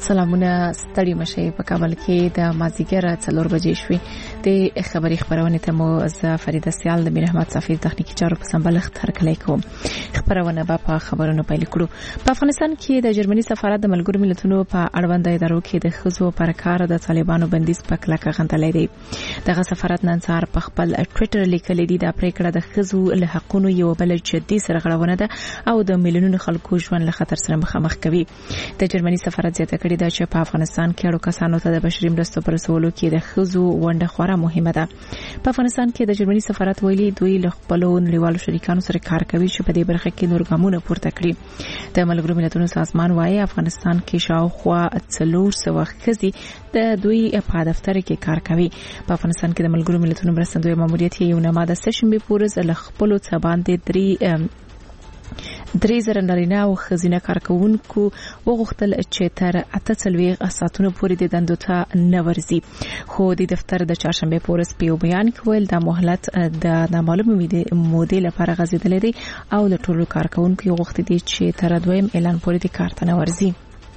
سلامونه ستړي مشي په کابل کې د مازیګر 4 بجې شوې د خبري خبرونه ته مو از فرید سیال د میر احمد صافی تخنیکی چارو په سمبلخت هرکلی کوم خبرونه په خبرونو پیل کړو. په افغانستان کې د جرمني سفارت د ملګرو ملتونو په اړوند ادارو کې د خزو پر کار د طالبانو بندیز په کلکه غندلې دي. دغه سفارت نن سهار په خپل ټوئیټر لیکلي دي د پریکړه د خزو له حقونو یو بل جدي سرغړونه ده او د میلیونونو خلکو ژوند له خطر سره مخامخ کوي. د جرمني سفارت زیاته کړې ده چې په افغانستان کې اړو کسانو ته د بشري مرستو پر رسولو کې د خزو ونډه خورا مهمه ده. په افغانستان کې د جرمني سفارت ویلي دوی له خپل نړیوالو شریکانو سره کار کوي چې په دې برخه کې نور ګامونه پورته کړي. د ملګرو ملتونو سازمان وايي افغانستان کې شاوخوا 400 خزي د دوی په دفتر کې کار کوي. په افغانستان کې د ملګرو ملتونو مرستندوی ماموریت یو نامه د سشنبه پورز له خپل څخه باندې 3,000 نارینه او ښځینه کارکونکو وغوښتل چې تر 48 ساعتونو پورې د دندو ته نه ورځي. خو د دفتر د چهارشنبه پورز په یو بیان کې ویل د مهلت د نامعلومه مودې لپاره غځېدلې دي او د ټولو کارکونکو وغوښتل دي چې تر دویم اعلان پورې د کار ته نه ورځي.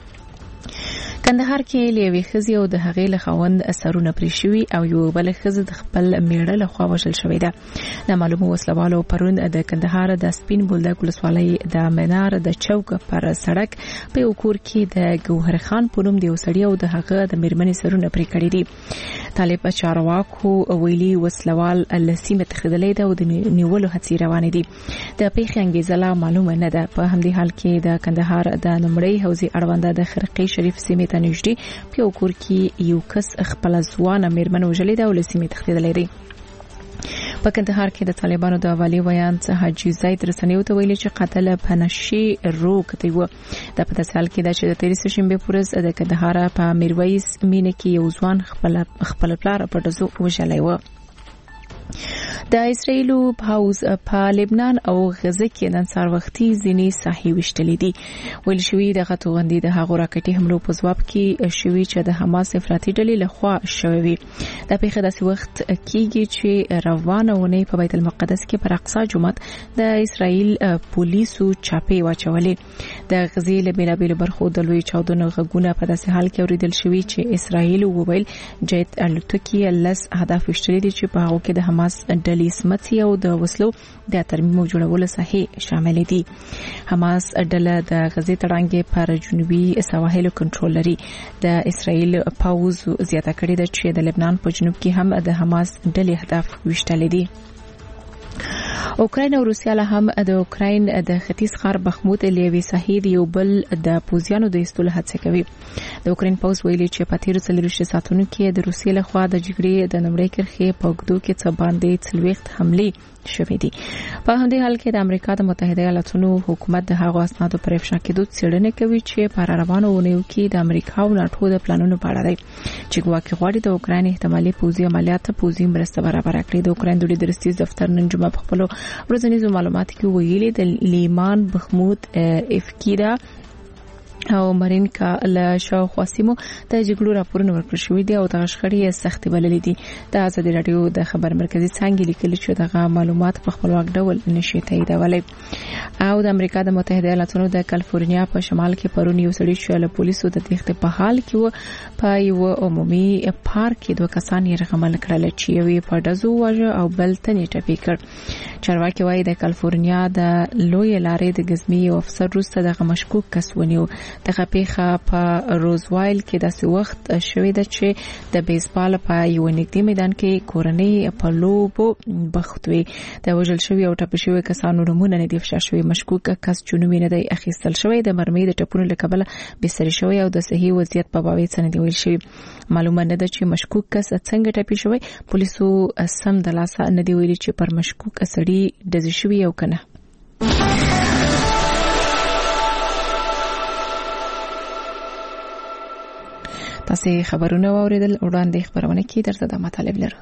کندهار کې لیوي خزي او د هغې له خوند اثرونه پرې شوي او یو بل خزي د خپل میړه له خوا وژل شوې ده. نامعلومه وسلوالو پرون د کندهار د سپین بولدک ولسوالۍ د منار د چوک پر سړک په یو کور کې د ګوهر خان په نوم د یو سړي او د هغه د میرمنې سرونه پرې کړي دي. طالب چارواکو ویلي وسلوال لسیمه تخدلې ده او د نیولو هڅې روانې دي. د پیښې انګیزه لا معلومه نه ده. په همدې حال کې د کندهار د نمړی حوزې اړوند د خرقې شریف سیمې نږدې په یو کور کې یو کس خپل ځوانه میرمن وژلې ده او له سیمې تښتېدلی دی. په کندهار کې د طالبانو د والي ویان څخه حاجي زید رسنیو ته ویلي چې قاتل په نشي روکتی و. د په داسې حال کې د چې د 13 شنبه پورز د کندهار په میرویس مینه کې یو ځوان خپل پلار په دزو وژلی و. د اسرایل پاوز په لبنان او غزه کې نن سهار وختي ځینې ساحې وشتلې دي. ویل شوی د غټوغندې د هغو راکټي حملو په ځواب کې شوی چې د حماس افراطي ډلې لخوا شوی وي. د پیښې داسې وخت کېږي چې روانه ونې په بیت المقدس کې پر اقصی جومات د اسرایل پولیسو چاپې واچولې. د غزې له بیلابیلو برخو د لوی چاودنو غږونه په داسې حال کې اوریدل شوي چې اسرایل وویل جیت الوتکې لس اهداف وشتلې دي چې په هغو کې د حماس ډلې سمتي او د وسلو د ترمیم جوړولو ساحې شامل دي. حماس ډله د غزې تړانګې پر جنوبي سواحل کنټرول لري. د اسرایل پاوز زیاته کړې ده چې د لبنان په جنوب کې هم د حماس ډلې اهداف وشتل دي. اوکراین او روسیا له هم د اوکراین د ختیځ ښار بخموت لیوي ساحې یو بل د پوزیانو د ایستلو هڅه کوي. د اوکراین پوز ویلي چې په تیر 40 ساعتونو کې د روسیې له خوا د جګړې د نمړۍ کرښې په اوږدو کې څه باندې 40 حملې شوې دي. په همدې حال کې د امریکا د متحده ایالاتونو حکومت د هغو اسنادو پر افشا کېدو څېړنه کوي چې په روانو اونیو کې د امریکا او ناتو د پلانونو په اړه دی چې ګواکې غواړي د اوکراین احتمالي پوځي عملیات پوځي مرسته برابر کړي. د اوکراین د لیدرستیز دفتر نن جمعه په خپل ورځنیزو معلوماتو کې ویلي د لیمان بخموت افکیدا او مرینکا له شاوخوا سیمو د جګړو راپورونه ورکړل شوي دي او د شخړې سختې بللې دي. د ازادي راډیو د خبر مرکزي څانګې لیکلي چې دغه معلومات په خپلواک ډول نشي تاییدولی. او د امریکا د متحده ایالاتونو د کالیفورنیا په شمال کې پرون یو سړي چې له پولیسو د تېښتې په حال کې و په یو عمومي پارک کې 2 کسان یې رغمل کړل چې یو په ډزو واژه او بل ته یې ټپي کړ. چارواکي وایي د کالیفورنیا د لوی لارې د ګزمي یو افسر وروسته دغه مشکوک کس ونیو. دغه پیښه په روزوایل کې داسې وخت شوې ده چې د بیسبال په یو نږدې میدان کې کورنۍ په لوبو بوخت وي. د وژل شوي او ټپي شوي کسانو نومونه نه دي افشا شوي. مشکوک کس چې نوم یې نه دی اخیستل شوی د مرمۍ د ټپونو له کبله بستري شوی او د صحي وضعیت په باب څه نه دی ویل شوی. معلومه نه ده چې مشکوک کس څنګه ټپي شوی. پولیسو سم د لاسه نه دی ویلي چې پر مشکوک سړي ډزې شوي او کنه. تاسو خبرونه واوریدل. وړاندې خبرونه کې درته د مطالب لرو.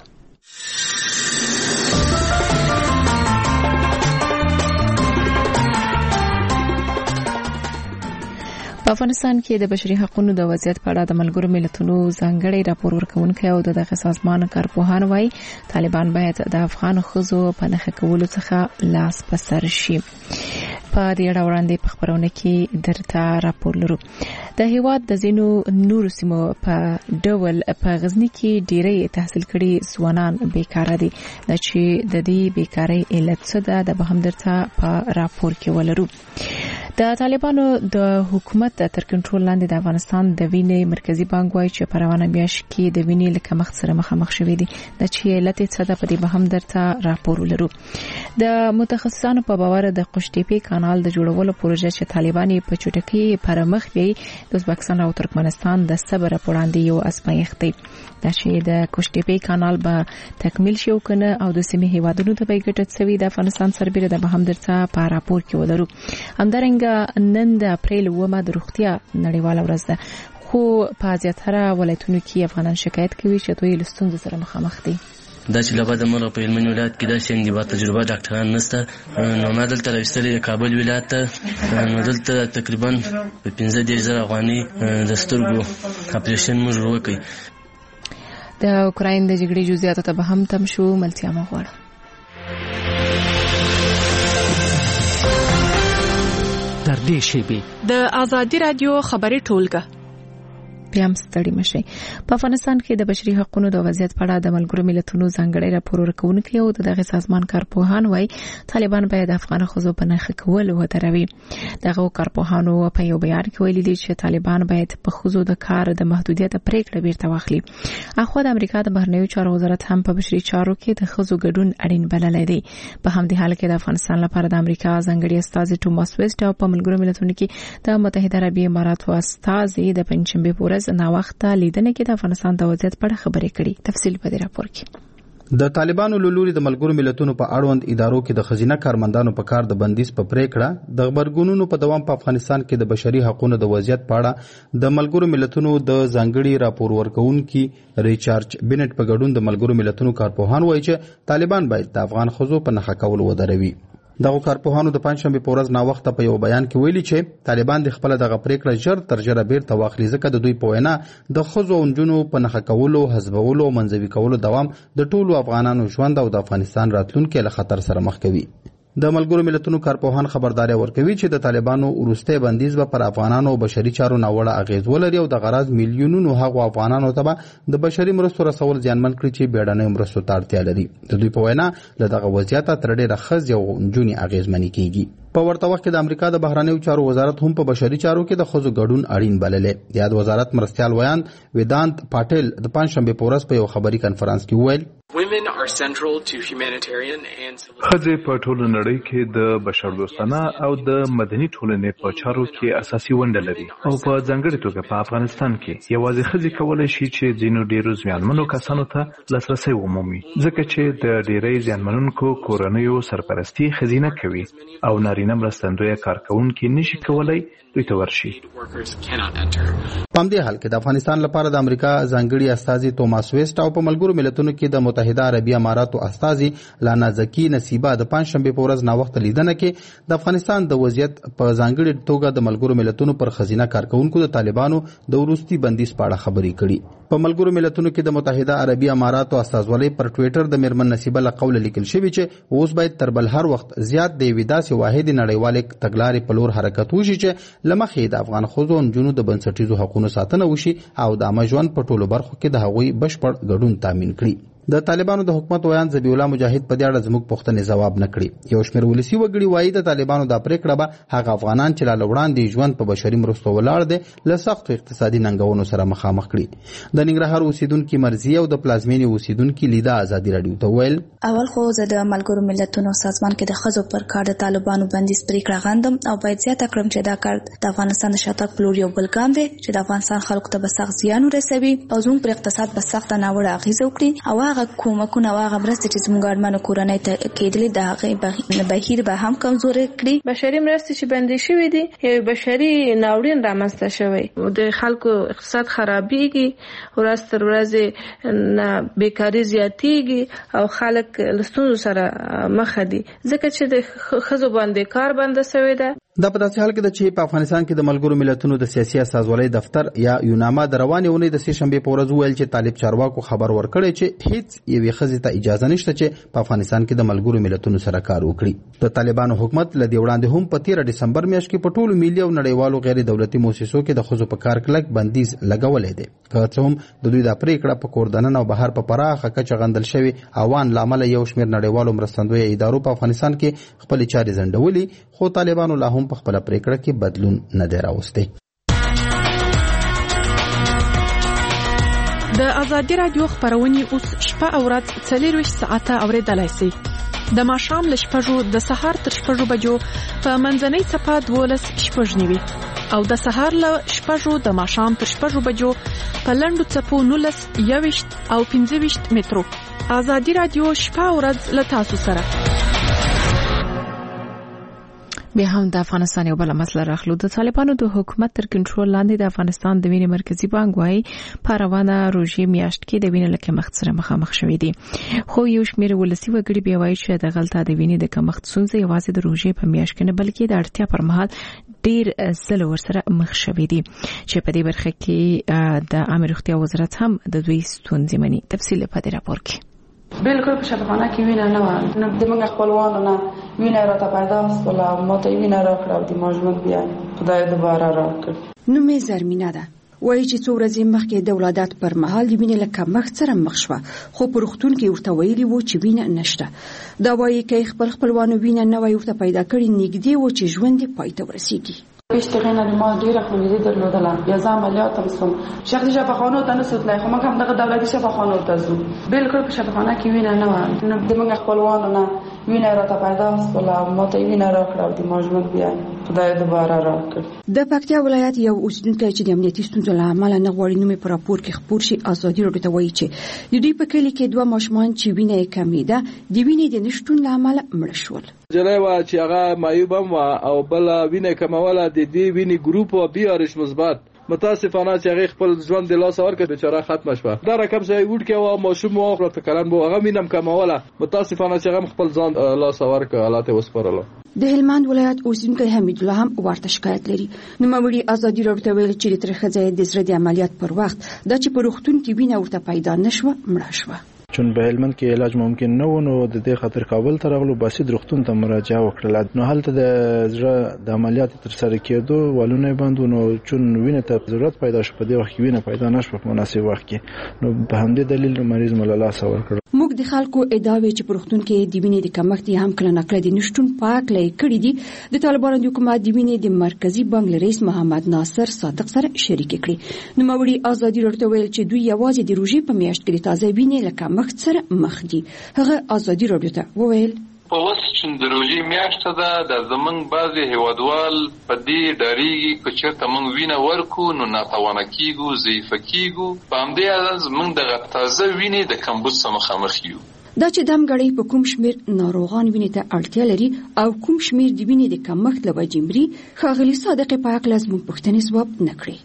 په افغانستان کې د بشري حقوقو د وضعیت په اړه د ملګرو ملتونو ځانګړی راپور ورکونکی او دغه سازمان کارپوهان وايي طالبان باید د افغان ښځو په نښه کولو څخه لاس په سر شي. په دې اړه وړاندې په خبرونه کې درته راپور لرو. د هیواد د زینو نور سیمو په ډول په غزنی کې ډیری تحصیل کړي ځوانان بیکاره دي چې د دې بیکاری علت څه ده د بهمدرته په راپور کې ولرو. د طالبانو د حکومت تر کنټرول لاندې د افغانستان د وینې مرکزی بانک وايي چې په روانه میاشت کې د وینې له کمښت سره مخامخ شوې دي د چې علت څه ده په دې بهمدرته راپور ولرو. د متخصصانو په باور د قشتېپې کانال د جوړولو پروژه چې طالبان په چټکۍ پر مخ بیاي د ازبکستان او ترکمنستان د صبر وړاندې یو ازمایښت دی. دا چې د قشتېپې کانال به تکمیل شي او کنه او د سیمې هیوادونو ته به ګټه سوي د افغانستان سربېره د بهمدرته په راپور کې ولرو. همدارنګه نن د اپریل 9 د روغتیا نړیواله ورځ ده خو په زیاتره ولایتونو کې افغانان شکایت کوي چې دوی له ستونزو سره مخامخ دي. دا چې لبا د مرغ په هلمند ولایت کې دا شین دی با تجربه ډاکټران نشته نو ما دلته راوستلې کابل ولایت ته نو دلته تقریبا په 15,000 افغاني د سترګو اپریشن موږ وکړ. د اوکراین د جګړې جزئیات ته به هم تم شو ملتیا مغواړه. در دې شیبه د ازادي رادیو خبري ټولګه بیا هم ستړي مشي. په افغانستان کې د بشري حقوقو د وضعیت په اړه د ملګرو ملتونو ځانګړی راپور ورکوونکی او دغه سازمان کارپوهان وايي طالبان باید افغان ښځو په نښه کول ودروي. دغه کارپوهانو په یو بیان کې ویلي دي چې طالبان باید په ښځو د کار د محدودیت پریکړه بیرته واخلي. اخو د امریکا د بهرنیو چارو وزارت هم په بشري چارو کې د ښځو ګډون اړین بللی دی. په همدې حال کې د افغانستان لپاره د امریکا ځانګړي استازي ټوماس ویسټ او په ملګرو ملتونو کې د متحده عربي اماراتو استازي د پنځشنبه په ورځ ناوخته لیدنه کې د افغانستان د وضعیت په اړه خبرې کړې. تفصیل په دې راپور کې. د طالبانو لوري د ملګرو ملتونو په اړوند ادارو کې د خزینه کارمندانو په کار د بندیز په پریکړه د خبرګونونو په دوام په افغانستان کې د بشري حقوقو د وضعیت په اړه د ملګرو ملتونو د ځانګړي راپور ورکوونکي ریچارډ بینټ په ګډون د ملګرو ملتونو کارپوهان وایي چې طالبان باید د افغان ښځو په نښه کول ودروي. دغه کارپوهانو د پنځشنبه په ورځ ناوخته په یو بیان کې ویلي چې طالبان د خپل دغه پریکړه ژر تر ژره بیرته واخلي ځکه د دوی په وینا د ښځو او نجونو په نښه کولو حزبولو او منځوي کولو دوام د ټولو افغانانو ژوند او د افغانستان راتلونکي له خطر سره مخ کوي. د ملګرو ملتونو کارپوهان خبرداري ورکوي چې د طالبانو وروسته بندیز به پر افغانانو او بشري چارو ناوړه اغیز ولري او د غرض میلیونونو هغو افغانانو ته د بشري مرستو رسول زیانمن کړي چې بیړنۍ مرستو ته اړتیا لري. د دوی په وینا له دغه وضعیته تر ډیره ښځې او نجونې اغیزمنې کیږي. په ورته وخت کې د امریکا د بهرنیو چارو وزارت هم په بشري چارو کې د ښځو ګډون اړین بللی. د یاد وزارت مرستیال ویان ویدانت پاټیل د پنځشنبه په ورځ په یو خبري کانفرنس کې وویل ښځې په ټوله نړۍ کې د بشردوستانه او د مدني ټولنې په چارو کې اساسي ونډه لري او په ځانګړې توګه په افغانستان کې یوازې ښځې کولی شي چې ځینو ډیرو زیانمنو کسانو ته لاسرسی ومومي ځکه چې د ډیری زیانمنونکو کورنیو سرپرستی ښځینه کوي او نارینه مرستندویه کارکوونکي نشي کولی دوی ته ورشي. په همدې حال کې د افغانستان لپاره د امریکا ځانګړي استازي ټوماس ویسټ او په ملګرو ملتونو کې د متحده عربي اماراتو استازي لانا زکی نصیبه د پنځشنبه په ورځ ناوخته لیدنه کې د افغانستان د وضعیت په ځانګړي توګه د ملګرو ملتونو پر خزینه کارکونکو د طالبانو د وروستي بندیز په اړه خبرې کړي. په ملګرو ملتونو کې د متحده عربي اماراتو استازولۍ پر ټوئیټر د میرمن نصیبه له قوله لیکل شوی چې اوس باید تر بل هر وخت زیات د یوې داسې واحدې نړیوالې تګلارې په لور حرکت وشي چې له مخې د افغان ښځو او نجونو د بنسټیزو حقوقو ساتنه وشي او د عامه ژوند په ټولو برخو کې د هغوی بشپړ ګډون تامین کړي. د طالبانو د حکومت ویان ذبیح الله مجاهد په دې اړه زموږ پوښتنې ځواب نه کړي. یو شمېر ولسي وګړي وایي د طالبانو د پریکړه به هغه افغانان چې لا وړاندې ژوند په بشري مرستو ولاړ دي له سختو اقتصادي ننګونو سره مخامخ کړي. د ننګرهار اوسیدونکي مرضیه او د پلازمینې اوسیدونکي لیدا ازادي رادیو ته ویل اول خو زه د ملګرو ملتونو سازمان کې د ښځو پر کار د طالبانو بندیز پریکړه غندم او باید زیاته کړم چې دا کار د افغانستان د شاتګ په لور یو بل ګام دی چې د افغانستان خلکو ته به سخت زیان ورسوي او زموږ پر اقتصاد به سخته ناوړه اغیزه وکړي او هغه کومکونه هغه مرستې چې زموږ اړمنو کورنۍ ته کېدلې د هغې بهیر به هم کمزوري کړي. بشري مرستې چې بندي شوې دي یو بشري ناورین رامنځته شوی د خلکو اقتصاد خرابېږي ورځ تر ورځې بیکاري زیاتېږي او خلک له ستونزو سره مخ دي ځکه چې د ښځو باندې کار بنده شوی ده. دا په داسې حال کې ده چې په افغانستان کې د ملګرو ملتونو د سیاسي استازولۍ دفتر یا یوناما د روانې اونۍ د سې شنبې په ورځ وویل چې طالب چارواکو خبر ورکړی چې هیڅ یوې ښځې ته اجازه نشته چې په افغانستان کې د ملګرو ملتونو سره کار وکړي. د طالبانو حکومت له دې وړاندې هم په 13 ډسمبر میاشت کې په ټولو ملي او نړیوالو غیر دولتي مؤسسو کې د ښځو په کار کلک بندیز لګولی دی. که څه هم د دوی دا پریکړه په کور دننه او بهر په پراخه کچه غندل شوې اوان له امله یو شمېر نړیوالو مرستندویه ادارو په افغانستان کې خپلې چارې ځنډولي، خو طالبانو لا هم په خپله پریکړه کې بدلون نه دی راوستی. د ازادي راډیو خبرونه اوس شپه او ورځ 24 ساعته اوریدلای شئ. د ماښام له 6 د سهار تر 6 بجو په منځنۍ صفه 12 شپږ نیوي او د سهار له 6 د ماښام تر 6 بجو په لنډو څپو 19 21 او 25 مترو. ازادي راډیو شپه او ورځ له تاسو سره. بیا هم د افغانستان یو بل مسله راخلو. د طالبانو د حکومت تر کنټرول لاندې د افغانستان د وینې مرکزی بانک وايي په روانه روژې میاشت کې د وینې له کمښت سره مخامخ شوې دي، خو یو شمېر ولسي وګړي بیا وايي چې د غلطه د وینې د کمښت ستونزې یوازې د روژې په میاشت کې نه بلکې د اړتیا پر مهال ډیر ځله ورسره مخ شوې دي، چې په دې برخه کې د عامه روغتیا وزارت هم د دوی ستونزې مني. تفصیل په دې راپور کې. بالکل په شفاخانه کې وینه نه و، نو د موږ خپلوانو نه وینه راته پیدا شول او ماته وینه راکړه او د ماجمد بیا خدای دوباره راکړ. نو مې زرمینه ده وایي چې څو ورځې مخکې د ولادت پر مهال د وینې له کمښت سره مخ شوه، خو په روغتون کې ورته ویلي وو چې وینه نشته. دا وایي که خپلوانو وینه نه وای ورته پیدا کړي نږدې و چې ژوند یې پای ته ورسیږي. پیشتغینه ما ډیره خونریزي درلودله، بیا ځم عملیات هم شوم. شخصي شفاخانو ته نه سوتلای، خو موږ هم دغه دولتي شفاخانو ته ځو. بالکل په شفاخانه کې وینه نه و، نو د موږ خپلوانو نه وینه راته پیدا شول او ماته وینه راکړه او د ماجمد بیا خدای دوباره راکړ. د پکتیا ولایت یو اوسیدونکی چې د امنیتي ستونزو له امله نه غواړي نوم یې په راپور کې خپور شي ازادي راډیو ته وایي چې د دوی په کلي کې 2 ماشومان چې وینه یې کمې ده د وینې د نشتون له امله مړه شول. جلای وا چې هغه معیوب هم او بل وینه کموله د دې وینې ګروپ او بي ار اچ مثبت متاسفانه چې هغه خپل ژوند د لاس ورکړ بیچاره ختم شوه. دا رقم ځای وډ کې او ماشوم او کلن بو هغه وینم کموله متاسفانه چې هغه خپل ځان لاس ورکړ حالات وسپارله. د هلمند ولایت اوسیدونکی حمید الله هم ورته شکایت لري. نو موري ازادي راډیو ته ویل چې د ترخځای د زړه د عملیات پر وخت د چې په روغتون کې وینه ورته پیدا نشوه مړه شوه. چون به هلمند کې علاج ممکن نه و، نو د دې خاطر کابل ته راغلو، باسي روغتون ته مراجعه وکړه. نو هلته د زړه د عملیات تر سره کېدو ولونه باندې نو چون وینه ته ضرورت پیدا شو، په دې وخت کې وینه پیدا نشوه په مناسب وخت کې، نو په همدې دلیل مریض ملاله سور کړ. موږ د خلکو ادعاوې چې په روغتون کې د وینې د کمښت هم کله نکړه د نشټون پاک لای کړی دي د طالبانو د حکومت د وینې د مرکزی بانک رئیس محمد ناصر صادق سره شریک کړي. نو موري ازادي راډیو ویل چې دوی یوازې د روژې په میاشت کې د تازه وینې له کمښت سره مخ دي. هغه ازادي راډیو ته وویل په واسه چې د روژې میاشت ده د زمنګ بعضي هیوادوال په دې ډاریږي چې چېرته موږ وینه ورکو نو ناتوانه کیږو، ضعیف کیږو. په همدې اساس موږ د تازه وینې د کمبود سره مخامخ یو. دا چې دم غړي په کوم شمیر ناروغان وینې ته اړتیا لري او کوم شمیر د وینې د کمښت له وجې مري، ښاغلي صادق په حق لازم پوښتنې ځواب نکړي.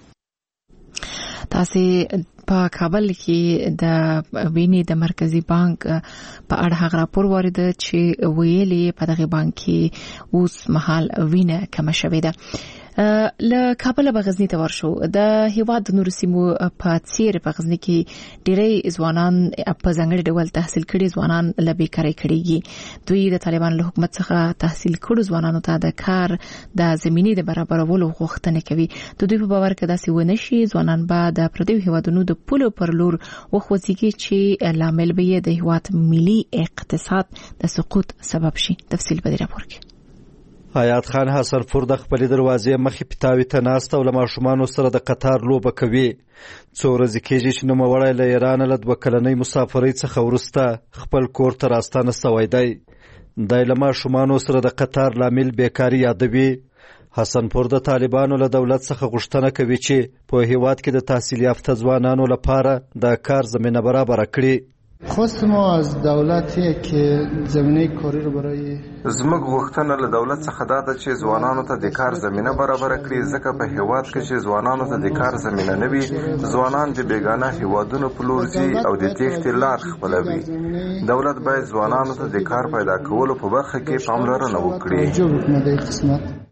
تاسو په کابل کې د وینې د مرکزی بانک په اړه هغه راپور وارد چې ویلي په دغه بانک کې اوس مهال وینه کم شوې ده. له کابل به غزنی ته ورشو. د هیواد نور سیمو په څیر په غزنی کې ډېری ځوانان په ځانګړي ډول تحصیل کړي ځوانان له بیکارۍ کړيږي. دوی د طالبان له حکومت څخه تحصیل کړو ځوانانو ته د کار د زمینې د برابرولو غوښتنه کوي. د دوی په باور کې داسې ونه شي ځوانان به د پردیو هیوادونو د پولو پر لور وخوځيږي چې لامل به د هیواد ملي اقتصاد د سقوط سبب شي. تفصیل په دې راپور کې. حیات خان حسن پور د خپل دروازې مخې پټاوي ته ناست او له ماشومانو سره د قطار لوبه کوي. څو ورځې کېږي چې نوموړی له ایران له 2 کلنۍ مسافرۍ څخه وروسته خپل کور ته راستانه سوی دی. دی له ماشومانو سره د قطار لامل بیکاري یادوي. حسن پور د طالبانو له دولت څخه غوښتنه کوي چې په هیواد کې د تحصیل یافته ځوانانو لپاره د کار زمینه برابر کړي. خواست ما از دولتی که زمینه کاری رو برای زموږ غوښتنه له دولت څخه دا ده چې ځوانانو ته د کار زمینه برابر کړي، ځکه په هیواد کې چې ځوانانو ته د کار زمینه نه وي، ځوانان د بیگانه هیوادونو په لور ځي او د تېښتې لار خپلوي. دولت باید ځوانانو ته د کار پیدا کولو په برخه کې پاملرنه وکړي.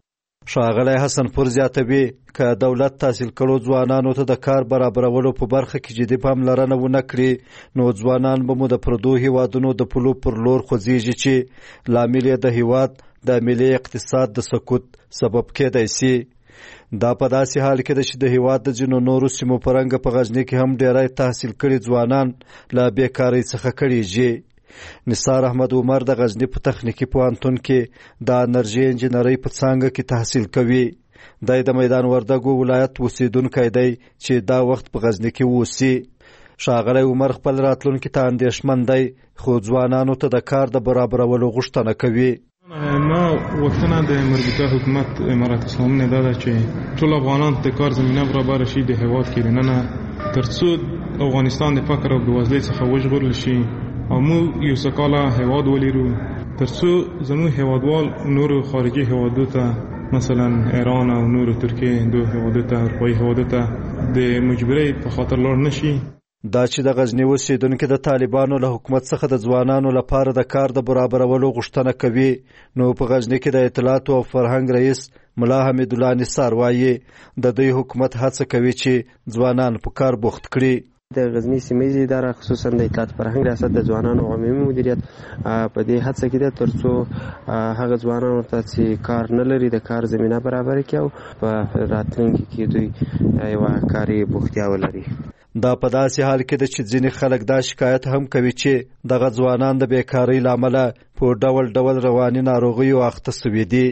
ښاغلی حسن پور زیاتوي که دولت تحصیل کړو ځوانانو ته د کار برابرولو په برخه کې جدي پاملرنه ونه کړي نو ځوانان به مو د پردو هیوادونو د پولو پر لور خوځېږي چې لامل یې د هیواد د ملي اقتصاد د سقوط سبب کېدای شي. دا په داسې حال کې ده چې د هیواد د ځینو نورو سیمو په رنګه په غزني کې هم ډیری تحصیل کړي ځوانان له بیکارۍ څخه کړېږي. نثار احمد عمر د غزني په تخنیکي پوهنتون کې د انرژي انجینرۍ په څانګه کې تحصیل کوي. دی د میدان وردګو ولایت اوسیدونکی دی چې دا وخت په غزني کې اوسي. ښاغلی عمر خپل راتلونکي ته اندېښمن دی خو ځوانانو ته د کار د برابرولو غوښتنه کوي. ما غوښتنه د مربوطه حکومت امارات اسلامي نه ده چې ټول افغانان ته کار زمینه برابر شي د هیواد کې دننه ترڅو افغانستان د فقر او بېوزلۍ څخه وژغورل شي او موږ یو سوکاله هیواد ولرو ترڅو زموږ هیوادوال نورو خارجي هیوادو ته مثلا ایران او نورو ترکیه دوه هیوادو ته اروپایي هیوادو ته د مجبورۍ په خاطر لاړ نشي. دا چې د غزني اوسیدونکي د طالبانو له حکومت څخه د ځوانانو لپاره د کار د برابرولو غوښتنه کوي نو په غزني کې د اطلاعاتو او فرهنګ رئیس ملا حمید الله نثار وایي د دوی حکومت هڅه کوي چې ځوانان په کار بوخت کړي. د غزني سیمه ییزه اداره خصوصا د اطلاعات فرهنګ ریاست د ځوانانو عمومي مدیریت په دې هڅه کې ده ترڅو هغه ځوانانو ته چې کار نه لري د کار زمينه برابر کړي او په راتلونکي کې دوی یو کاري بوختیا ولري. دا په داسې حال کې ده چې ځینې خلک دا شکایت هم کوي چې دغه ځوانان د بیکارۍ له امله په ډول ډول رواني ناروغیو اخته شوي دي.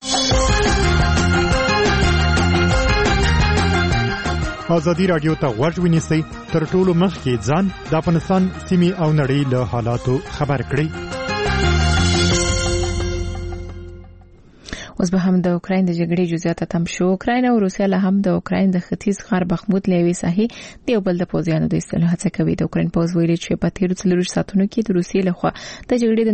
ازادي راډیو ته غوږ ونیسئ تر ټولو مخکې ځان د افغانستان سیمې او نړۍ له حالاتو خبر کړئ. اوس به هم د اوکراین د جګړې جزئیات تم شو. اوکراین او روسیا له هم د اوکراین د ختیځ غرب بخموت لوي ساحې د یو بل د پوځیانو د ایستلو هڅه کوي. د اوکراین پوځ ویلي چې په تیرو 4 ساعتونو کې د روسیې لخوا د جګړې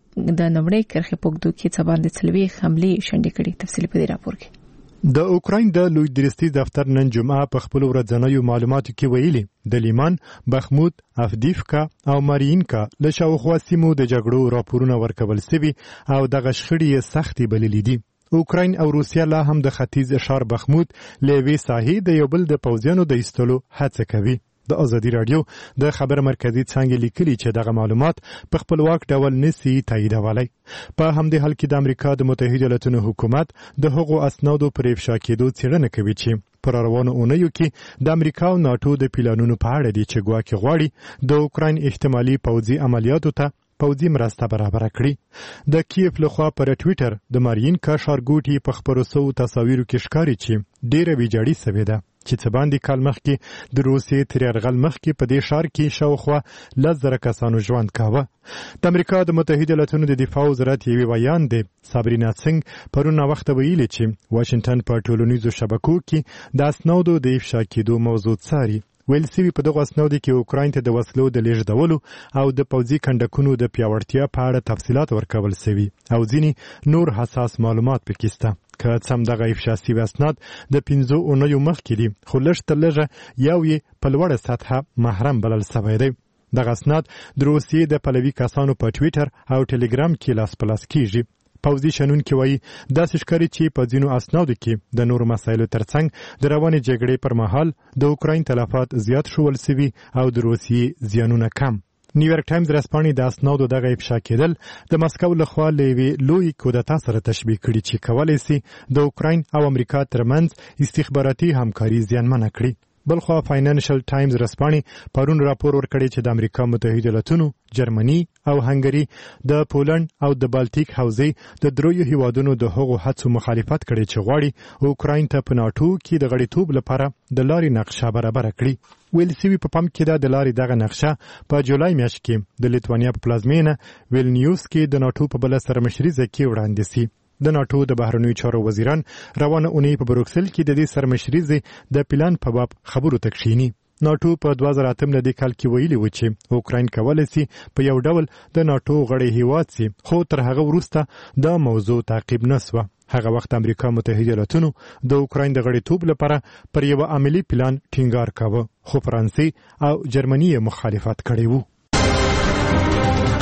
د نمبرې کرښې په اوږدو کې څه باندې 40 حملې شنډې کړې. تفصیل په دې راپور کې. د اوکراین د لوی درستي دفتر نن جمعه په خپل ورځنیو معلوماتو کې ویلي د لیمان، بخموت، افدیفکا او مارینکا له شاوخوا سیمو د جګړو راپورونه ورکول شوي او د غشخړې سختي بللې دي. اوکراین او روسیا لا هم د ختیځ ښار بخموت لوي ساحې د یو بل د پوځیانو د ایستلو هڅه کوي. د ازادي راډیو د خبر مرکزی څنګه لیکلي چې دغه معلومات په خپلواک ډول نسی تاییدولای. په همدې حال کې د امریکا د متحده ایالاتونو حکومت د هغو اسنادو پر افشا کېدو څېړنه کوي چې پر روانو اونیو کې د امریکا او ناتو د پلانونو په اړه دي چې ګواکې غواړي د اوکراین احتمالي پوځي عملیاتو ته پوځي مرسته برابر کړي. د کیف لخوا پر ټوئیټر د مارینکا ښارګوټي په خپرو شوو تصاویرو کې ښکاري چې ډېره ویجاړي شوې ده چې څه باندې کال مخکې د روسیې تر یرغل مخکې په دې ښار کې شاوخوا 10,000 کسانو ژوند کاوه. د امریکا د متحده ایالاتونو د دفاع وزارت یوې ویان دی صابرینا سنگ پرون وخت ویلي چې واشنگټن په ټولنیزو شبکو کې د اسنادو د افشا کېدو موضوع څاري. ویل سوي په دغه اسنادو کې اوکراین ته د وسلو د لیږدولو او د پوځي کنډکونو د پیاوړتیا په اړه تفصیلات ورکول شوي او ځینې نور حساس معلومات پکې شته. که څم دغه افشا شوي اسناد د 5 اونیو مخکې دي خو لږ تر لږه یو یې په لوړه سطحه محرم بلل شوی دی. دغه اسناد د روسیې د پلوي کسانو په ټوئیټر او ټلګرام کې لاس په لاس کیږي. پوځي شنونکي وایي داسې ښکاري چې په ځینو اسنادو کې د نورو مسایلو ترڅنګ د روانې جګړې پر مهال د اوکراین تلفات زیات شول سوي او د روسیې زیانونه کم. نیویارک ټایمز رسپانې د اسنادو دغه افشا کېدل د مسکو لخوا له یوې لویې کودتا سره تشبیه کړي چې کولی سي د اوکراین او امریکا ترمنځ استخباراتي همکاري زیانمنه کړي. بلخوا فاینانشل ټایمز رسپانې پرون راپور ورکړی چې د امریکا متحده ایالاتونو، جرمني او هنګري د پولند او د بالټیک حوزې د دریو هیوادونو د هغو هڅو مخالفت کړي چې غواړي اوکراین ته په ناټو کې د غړیتوب لپاره د لارې نقشه برابر کړي. ویل سوي په پام کې ده د لارې دغه نقشه په جولای میاشت کې د لیتوانیا په پلازمینه ویلنیوس کې د ناټو په بله سرمشریزه کې وړاندې سي. د ناټو د بهرنیو چارو وزیران روانه اونۍ په بروکسل کې د دې سرمشریزې د پلان په باب خبرو ته کښیني. ناټو په 2008 نه د کال کې ویلي و چې اوکراین کولی سي په یو ډول د ناټو غړی هیواد سي خو تر هغه وروسته دا موضوع تعقیب نه سوه. هغه وخت امریکا متحده ایالاتونو د اوکراین د غړیتوب لپاره پر یو عملی پلان ټینګار کاوه خو فرانسې او جرمني مخالفت کړی وو.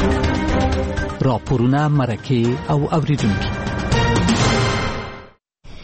راپورونه مرکه او اوریدونکي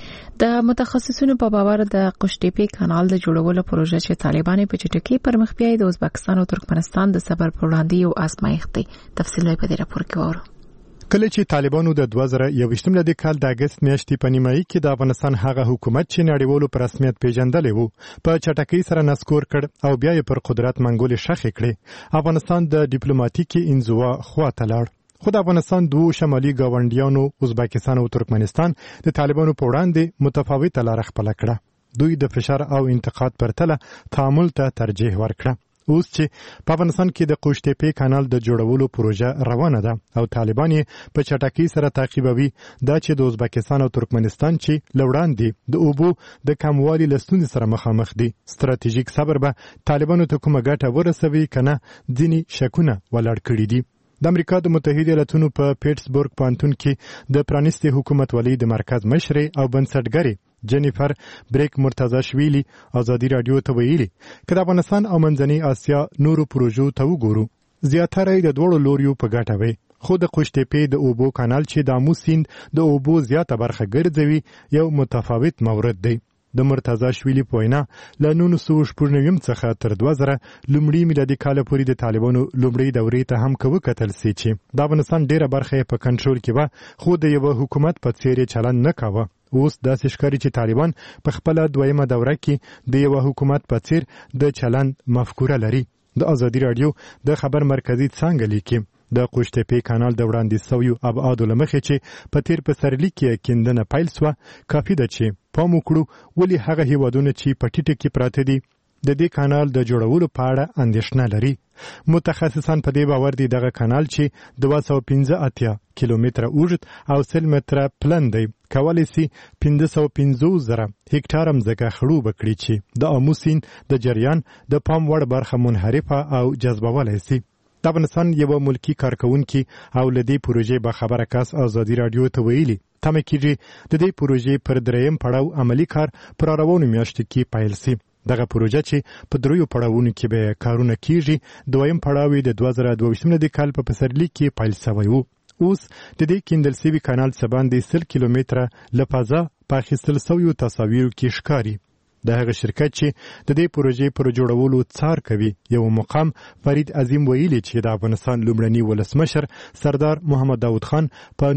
د متخصصینو په باور د قشتېپې کانال د جوړولو پروژه چې طالبان په چټکۍ پر مخ بیاي د ازبکستان او ترکمنستان د صبر پر وړاندې یو آزمایښت دی. تفصیل په دې راپور کې وره. کله چې طالبانو د 2021 لدې کال د اگست میاشتې په نیمایي کې د افغانستان هغه حکومت چې نړیوالو په رسمیت پیژندلې وو په چټکۍ سره نسکور کړ او بیا یې پر قدرت منګولې شخې کړې، افغانستان د ډیپلوماټیکي انزوا خواته لاړ. خو د افغانستان دوه شمالي ګاونډیانو ازبکستان او ترکمنستان د طالبانو په وړاندې متفاوته لار خپل کړه. دوی د فشار او انتقاد پرتله تعامل ته ترجیح ورکړه. اوس چې په افغانستان کې د قشتېپې کانال د جوړولو پروژه روانه ده او طالبان یې په چټکۍ سره تعقیبوي، دا چې د ازبکستان او ترکمنستان چې لوړاندې د اوبو د کموالي له ستونزې سره مخامخ دي، ستراتیژیک صبر به طالبانو ته کومه ګټه ورسوي کنه ځینې شکونه ولاړ کړي دي. د امریکا د متحده ایالاتونو په پیټسبورګ پوهنتون کې د پرانیستي حکومتولۍ د مرکز مشرې او بنسټګرې جنیفر بریک مرتضاشویلی ازادي رادیو ته ویلي چې د افغانستان او منځنۍ اسیا نورو پروژو ته وګورو، زیاتره د دوړو لوریو په ګټه وي، خو د قشتېپې د اوبو کانال چې د آمو سیند د اوبو زیاته برخه ګرځوي یو متفاوت مورد دی. د مرتضاشویلی په وینا له 1990 څخه تر 2000 لومړي میلادي کال پورې د طالبانو لومړۍ دورې ته هم وکتل سي چې د افغانستان ډیره برخه په کنټرول کې و، خو د یو حکومت په څیر چلند نه کاوه. اوس داسې ښکاري چې طالبان په خپل دویمه دوره کې د یو حکومت په څیر د چلند مفکوره لري. د ازادي رادیو د خبر مرکزی څنګه لیکي د قشتېپې کانال د وړاندې سویو ابعادو له مخې چې په تیر پسرلي کې کیندنه پیل سوه، کافي ده چې پام وکړو ولې هغه هیوادونه چې په ټیټه کې پراته دي د دې کانال د جوړولو په اړه اندېښنه لري. متخصصان په دې باور دي دغه کانال چې 215 کیلومتره اوږد او 100 متره پلن دی کولی سي 550,000 هکټار ځمکه خړوبه کړي چې د آمو سیند د جریان د پام وړ برخه منحرفه او جذبولی سي. د افغانستان یو ملکی کارکونکي او لدې پروژې به خبره کس ازادي رادیو ته ویلي تمه کیږي د دې پروژې پر دریم پړاو عملی کار پر روانو میاشتو کې پیل سي. دغه پروژه چې په دریو پړاوونو کې به کارونه کیږي، دویم پړاو د 2022 کال په پسرلي کې پیل شوی و. اوس د دې کیندل شوي کانال څخه باندې 100 کیلومتره له فضا په اخیستل شویو تصاویرو کې ښکاري. د هغه شرکت چې د دې پروژې پر جوړولو څار کوي یو مقام فرید عظیم ویلي چې د افغانستان لومړني ولسمشر سردار محمد داود خان په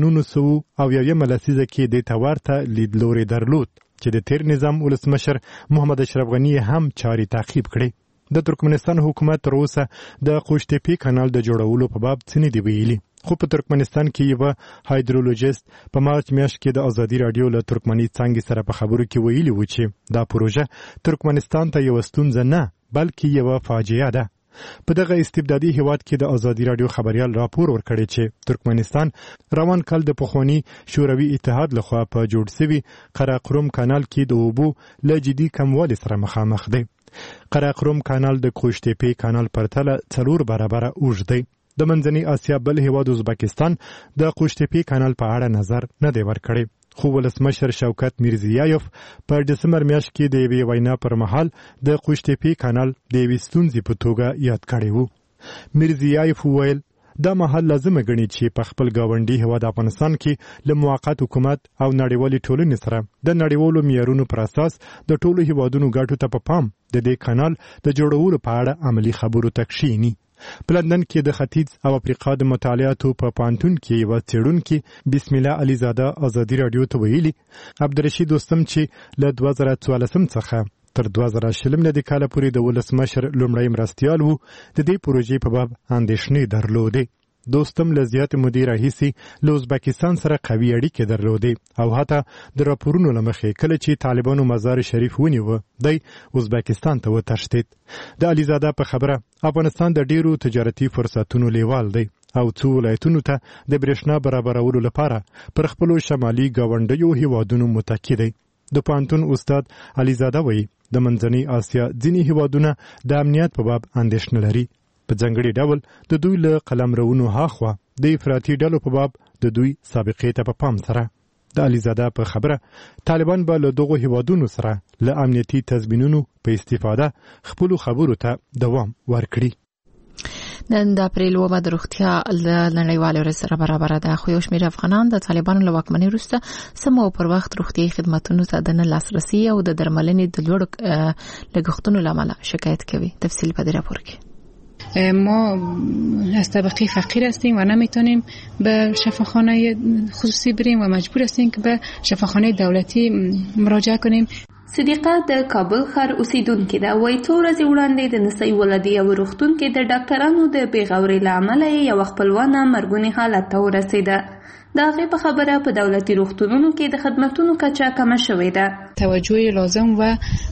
1990 لسیزه کې د تورته لیدلوري درلود چې د تیر نظام ولسمشر محمد اشرف غنی هم چاري تعقیب کړي. د ترکمنستان حکومت تر اوسه د قشتېپې کانال د جوړولو په باب څه نه دی ویلي، خو په ترکمنستان کې یو هایدرولوژیست په مارچ میاشت کې د ازادي رادیو له ترکمني څنګه سره په خبرو کې ویلي و چې دا پروژه ترکمنستان ته یو ستونزه نه بلکې یو فاجعه ده. په دغه استبدادي هیواد کې د ازادي رادیو خبريال راپور ورکړی چې ترکمنستان روان کال د پخوانی شوروي اتحاد لخوا په جوړ شوی قراقرم کانال کې د اوبو له جدي کموالي سره مخامخ دی. قراقرم کانال د قشتېپې کانال پرتله 4 برابره اوږد دی. د منځنۍ اسیا بل هیواد ازبکستان د قشتېپې کانال په اړه نظر نه دی ورکړی، خو ولسمشر شوکت میرزیایف په دسمبر میاشت کې د یوې وینا پر مهال د قشتېپې کانال د یوې ستونزې په توګه یاد کړی و. میرزیایف وویل دا مهال لازمه ګڼي چې په خپل ګاونډي هیواد افغانستان کې له موقت حکومت او نړیوالي ټولنې سره د نړیوالو معیارونو پر اساس د ټولو هیوادونو ګټو ته په پام د دې کانال د جوړولو په اړه عملی خبرو ته کښیني. په لندن کې د ختیځ او افریقا د مطالعاتو په پوهنتون کې یو څېړونکي بسم الله علیزاده ازادي رادیو ته ویلي عبدالرشید دوستم چې له 2014 څخه تر 2020 کال پورې د ولسمشر لومړی مرستیال وو، د دې پروژې په باب اندېښنې درلودې. دوستم له زیات مودې راهیسې له ازبکستان سره قوي اړیکې درلودې او حتی د راپورونو له مخې کله چې طالبانو مزار شریف ونیوه دی ازبکستان ته وتښتېد. د علیزاده په خبره افغانستان د ډیرو تجارتي فرصتونو لیوال دی او څو ولایتونو ته د برېښنا برابرولو لپاره پر خپلو شمالي ګاونډیو هیوادونو متکی دی. د پوهنتون استاد علیزاده وایي د منځنۍ اسیا ځینې هیوادونه د امنیت په باب اندېښنه لري، په ځانګړي ډول د دوی له قلمرونو هاخوا د افراطي ډلو په باب د دوی سابقې ته په پام سره. د علیزاده په خبره طالبان به له دغو هیوادونو سره له امنیتي تضمینونو په استفاده خپلو خبرو ته دوام ورکړي. نن د اپریل و د روغتیا د نړیوال ورځ سره برابر ده، خو یو شمېر افغانان د طالبانو له واکمنۍ وروسته سم او پر وخت روغتیايي خدماتو ته د نه لاسرسي او د درملنې د لوړ لګښتونو له امله شکایت کوي. تفصیل په دې راپور کې. ما از طبقه فقیر هستیم و نمیتونیم به شفاخانه خصوصی بریم و مجبور هستیم که به شفاخانه دولتی مراجعه کنیم. صدیقه د کابل ښار اوسیدونکې ده. وایي څو ورځې وړاندې د نسایي ولادي او روغتون کې د ډاکټرانو د بېغورۍ له امله یې یوه خپلوانه مرګوني حالت ته ورسېده. د هغې په خبره په دولتي روغتونونو کې د خدمتونو کچه کمه شوې ده. توجه لازم و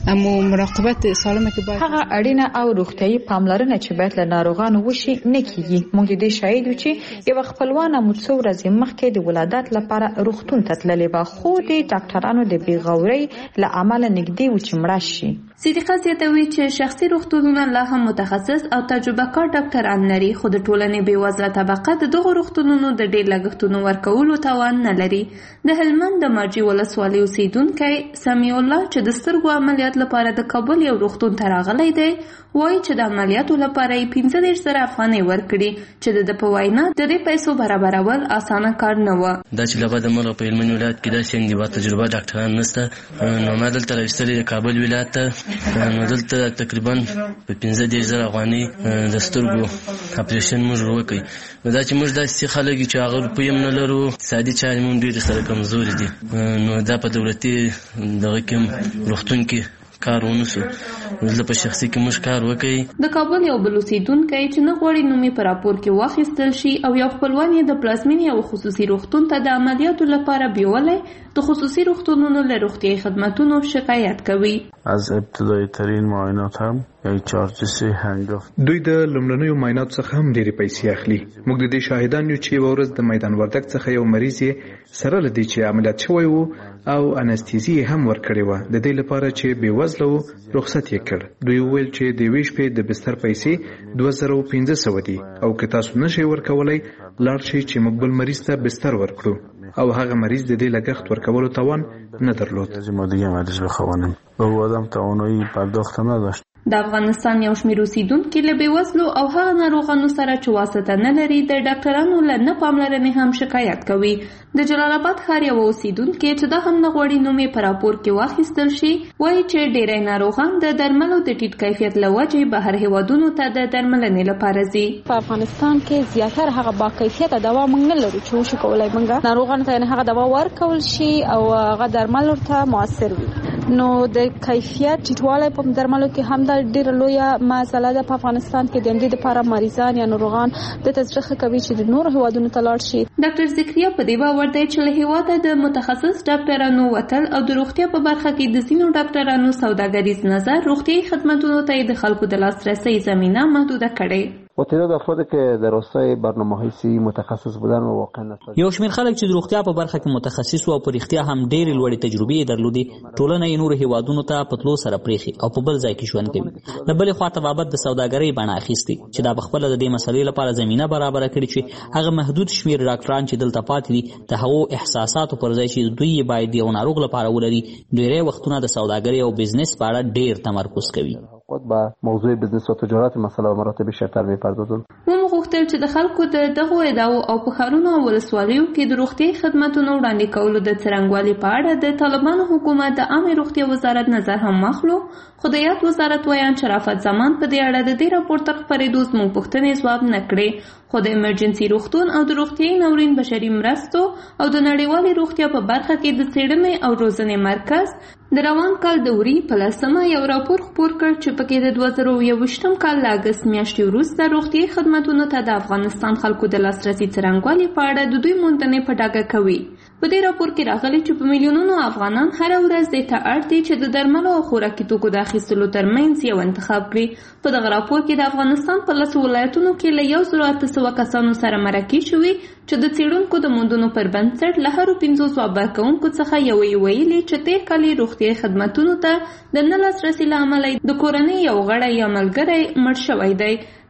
مراقبت سالمه که باید هغه اړینه او روغتیايي پاملرنه چې باید له ناروغانو وشي نه کیږي. موږ د دې شاهد یو چې یو خپلوانه مو څو ورځې مخکې د ولادت لپاره روغتون ته تللې و، خو د ډاکټرانو د بېغورۍ له امله نږدې و چې مړه شي. صدیقه زیاتوي چې شخصي روغتونونه لا هم متخصص او تجربه کار ډاکټران لري، خو د ټولنې بېوزله طبقه د دغو روغتونونو د ډېر لګښتونو ورکولو توان نه لري. د هلمند د مارجې ولسوالۍ اوسیدونکی سمیع الله چې د سترګو عملیات لپاره د کابل یو روغتون ته راغلی دی، وایي چې د عملیاتو لپاره یې 15,000 افغانۍ ورکړي چې د په وینا د دې پیسو برابرول اسانه کار نه و. دا چې له بده مرغه په هلمند ولایت کې داسې انډیوا تجربه ډاکټران نشته، نو ما دلته راوستلې د کابل ولایت ته، نو دلته تقریبا په 15,000 افغانۍ د سترګو اپریشن موږ وکړي. نو دا چې موږ داسې خلک چې هغه روپۍ هم نه لرو، اقتصادي چارې موږ ډېرې سره کمزوري دي، نو دا په دولتي دغه کې روغتون کې کار ونسو، زه په شخصي کې موږ کار وکړي. د کابل یو بل اوسیدونکی چې نه غواړي نوم یې په راپور کې واخیستل شي او یو خپلوان یې د پلازمینې او خصوصي روغتون ته د عملیاتو لپاره بیولی، د خصوصي روغتونونو له روغتیايي خدماتونو شکایت کوي. از ابتدایی ترین معاینات هم یعنی چارجز هنگفت دوی د لومړنیو معاینات څخه هم ډېرې پیسې اخلي. موږ د دې شاهدان یو چې یوه ورځ د میدان وردګ څخه یو مریض یې سره له دې چې عملیات شوی و او انستیزي هم ورکړې وه، د دې لپاره چې بېوزله و رخصت یې کړ. دوی وویل چې د یوې شپې د بستر پیسې 2500 دي او که تاسو نشئ ورکولی لاړ شئ چې موږ بل مریض ته بستر ورکړو، او هغه مریض د دې لګښت ورکولو توان نه درلود. ما دیگه مریض بخوانیم و او آدم توانایی پرداخت نداشت. د افغانستان یو شمېر اوسیدونکي له بېوزلو او هغه ناروغانو سره چې واسطه نه لري د ډاکټرانو له نه پاملرنې هم شکایت کوي. د جلال آباد ښار یو اوسیدونکي چې دا هم نه غواړي نوم یې په راپور کې واخیستل شي، وایي چې ډېری ناروغان د درملو د ټیټ کیفیت له وجې بهر هیوادونو ته د درملنې لپاره ځي. په افغانستان کې زیاتره هغه با کیفیته دوا موږ نه لرو چې وشو کولای موږ ناروغانو ته هغه دوا ورکول شي او هغه درمل ورته موثر وي. نو د کیفیت ټیټوالی په درملو کې هم دا ډېره لویه مسله ده په افغانستان کې. د همدې دپاره مریضان یا ناروغان د تزریق کوي چې د نورو هیوادونو ته لاړ شي. ډاکټر ذکریا په دې باور دی چې له هیواده د متخصص ډاکټرانو وتل او د روغتیا په برخه کې د ځینو ډاکټرانو سوداګریز نظر روغتیايي خدماتونو ته د خلکو د لاسرسي زمینه محدوده کړې. و تعداد افرادی که در راستای برنامه‌های صحی متخصص بودن و واقعا نسبت یو شمېر خلک چې د روغتیا په برخه کې متخصص او په رښتیا هم ډېرې لوړې تجربې درلودې، ټولنه یې نورو هیوادونو ته په تلو سره پرېښي او په بل ځای کې ژوند کوي. له بلې خوا طبابت د سوداګرۍ بڼه اخیستې چې دا پخپله د دې مسلې لپاره زمینه برابره کړې چې هغه محدود شمېر ډاکټران چې دلته پاتې دي د هغو احساساتو پر ځای چې دوی یې باید یو ناروغ لپاره ولري، ډېری وختونه د سوداګرۍ او بزنس په اړه ډېر تمرکز کوي. با موضوع بزنس و تجارت مسئله و مراتب شرطر می‌پردازند. موږ غوښتل چې د خلکو د دغو ادعاو او په ښارونو او ولسوالیو کې د روغتیايي خدماتو وړاندې کولو د څرنګوالي په اړه د طالبانو حکومت د عامه روغتیا وزارت نظر هم واخلو، خو د یاد وزارت ویان شرافت زمان په دې اړه د دې راپور تر خپرېدو زموږ پوښتنې ځواب نه کړې. خو د ایمرجنسي روغتون او د روغتیايي ناورین بشري مرستو او د نړیوالې روغتیا په برخه کې د څېړنې او روزنې مرکز د روان کال د وري په 10 یو راپور خپور کړ چې پکې د 2021 کال له اګست میاشتې وروسته روغتیايي خدماتو ته د افغانستان خلکو د لاسرسي څرنګوالي په اړه د دوی موندنې په ډاګه کوي. په دې راپور کې راغلي چې په میلیونونو افغانان هر ورځ دې ته اړ دي چې د درملو او خوراکي توکو د اخیستلو ترمنځ یو انتخاب کړي. په دغه راپور کې د افغانستان په 10 ولایتونو کې له 1800 کسانو سره مرکې شوي چې د څېړونکو د موندنو پر بنسټ له هرو 5 ځواب ورکوونکو څخه یو یې ویلي چې تېر کال یې روغتیايي خدماتونو ته د نه لاسرسي له امله د کورنۍ یو غړی یا ملګری مړ شوی دی.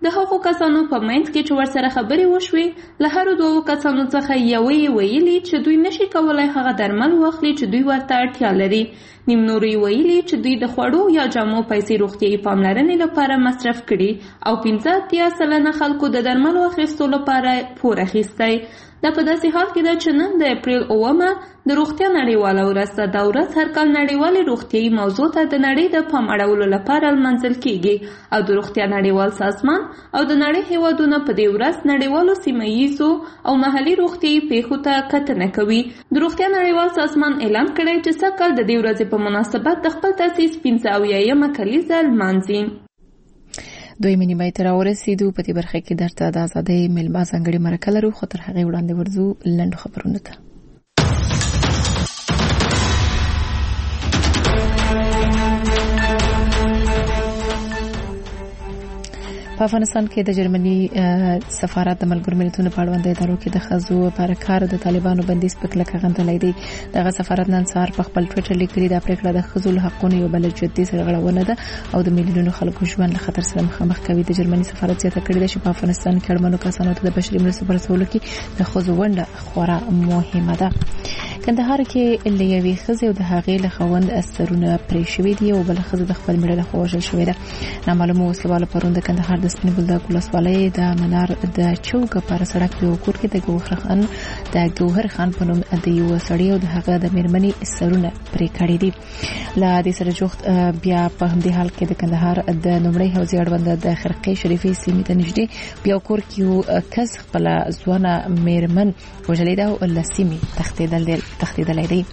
د هغو کسانو په منځ کې چې ورسره خبرې وشوې له هرو دوو کسانو څخه یوې ویلي چې دوی نشي کولای هغه درمل واخلي چې دوی ورته اړتیا لري. نیم نورو ویلي چې دوی د خوړو یا جامو پیسې روغتیايي پاملرنې لپاره مصرف کړي او 15% خلکو د درملو اخیستو لپاره پور اخیستی. دا په داسې حال کې ده چې نن د اپریل 9 د روغتیا نړیواله ورځ ده. دا ورځ هر کال نړیوالې روغتیايي موضوع ته د نړۍ د پام اړولو لپاره لمانځل کیږي او د روغتیا نړیوال سازمان او د نړۍ هیوادونه په دې ورځ نړیوالو سیمه‌ییزو او محلي روغتیايي پیښو ته کتنه کوي. د روغتیا نړیوال سازمان اعلان کړی چې سږ د دې ورځې په مناسبت د خپل تاسیس 75مه کلیزه لمانځي. دوی نیمه تر ورسېدو په دې برخه کې درته د ازادۍ ملما ځانګړي مرکه لرو، خو تر هغې وړاندې ورځو لنډو خبرونو ته. په افغانستان کې د جرمني سفارت د ملګرو ملتونو په اړوند ادارو کې د ښځو لپاره کار د طالبانو بندیز په کلکه غندلی دی. دغه سفارت نن سهار په خپل ټویټر لیکلي دا پریکړه د ښځو له حقونو یو بله جدي سرغړونه ده او د میلیونونو خلکو ژوند له خطر سره مخامخ کوي. د جرمني سفارت زیاته کړې ده چې په افغانستان کې اړمنو کسانو ته د بشري مرستو په رسولو کې د ښځو ونډه خورا مهمه ده. کندهار کې له یوې ښځې او د هغې له خاوند سرونه پرې شوي دي او بله ښځه د خپل میړه لخوا وژل شوې ده. نامعلومو وسلوالو پرون د کندهار د سپین بولدک ولسوالۍ د منار د چوک پر سړک په یو کور کې د ګوهر خان په نوم د یو سړي او د هغه د میرمنې سرونه پرې کړي دي. له دې سره جوخت بیا په همدې حال کې د کندهار د لومړۍ حوزې اړوند د خرقې شریفې سیمې ته نږدې بیا کور کې یو کس خپله ځوانه میرمن وژلې ده او له سیمې تښتېدلی دی.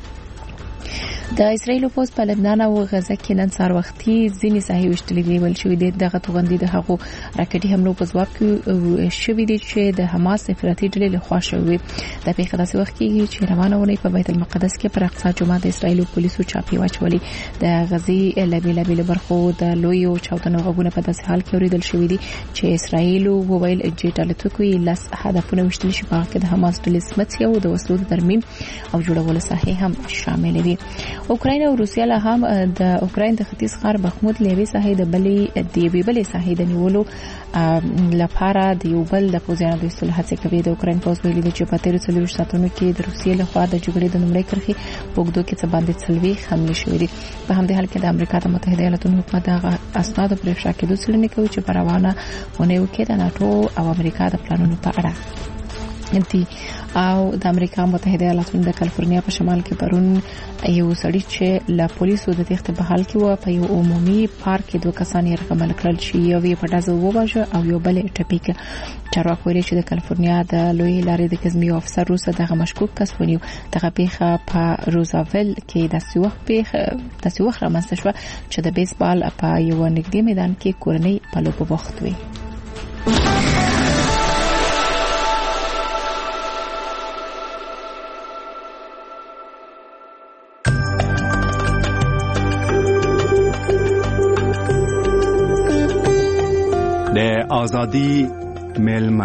د اسرایل پوز په لبنان او غزه کې نن سهار وختي ځینې ساحې وشتلې دي. ویل شوي دي دغه توغندي د هغو راکټي حملو په ځواب کې شوي دي چې د حماس افراطي ډلې لخوا شوي. د پیښې داسې وخت کېږي چې روانه اونۍ په بیت المقدس کې پر اقصی جومات د اسرایل پولیسو چاپې واچولې. د غزې له بېلابېلو برخو د لویو چاودنو غږونه په داسې حال کې اورېدل شوي دي چې اسرایل وویل جیټ الوتکو یې 10 هدفونه وشتل شي، په هغه کې د حماس ډلې سمڅې او د وسلو د ترمیم او جوړولو ساحې هم شاملې دي. اوکراین او روسیا له هم د اوکراین د ختیځ ښار بخمود لوي ساحې د بلې ساحې د نیولو لپاره د یو بل د پوځیانو د ایستلو هڅې کوي. د اوکراین پوځ ویلي دی چې په تیرو 40 ساعتونو کې د روسیې لخوا د جګړې د لومړۍ کرښې په اوږدو کې څه باندې 40 حملې شوې دي. په همدې حال کې د امریکا د متحده ایالاتونو حکومت دغه اسنادو پر افشا کېدو څېړنې کوي چې په روانه اونیو کې د ناټو او امریکا د پلانونو په اړه دي. او د امریکا متحده ایالاتونو د کالیفورنیا په شمال کې پرون یو سړی چې له پولیسو د تېښتې په حال کې و په یو عمومي پارک کې 2 کسان یې رغمل کړل چې یو یې په ډزو وواژه او یو بل یې ټپي کړ. چارواکو ویلي چې د کالیفورنیا د لویې لارې د کزمي افسر وروسته دغه مشکوک کس ونیو. دغه پیښه په روزاویل کې داسې وخت رامنځته شوه چې د بیسبال په یو نږدې میدان کې کورنۍ په لوبو بوخت وي. د ازادي ملما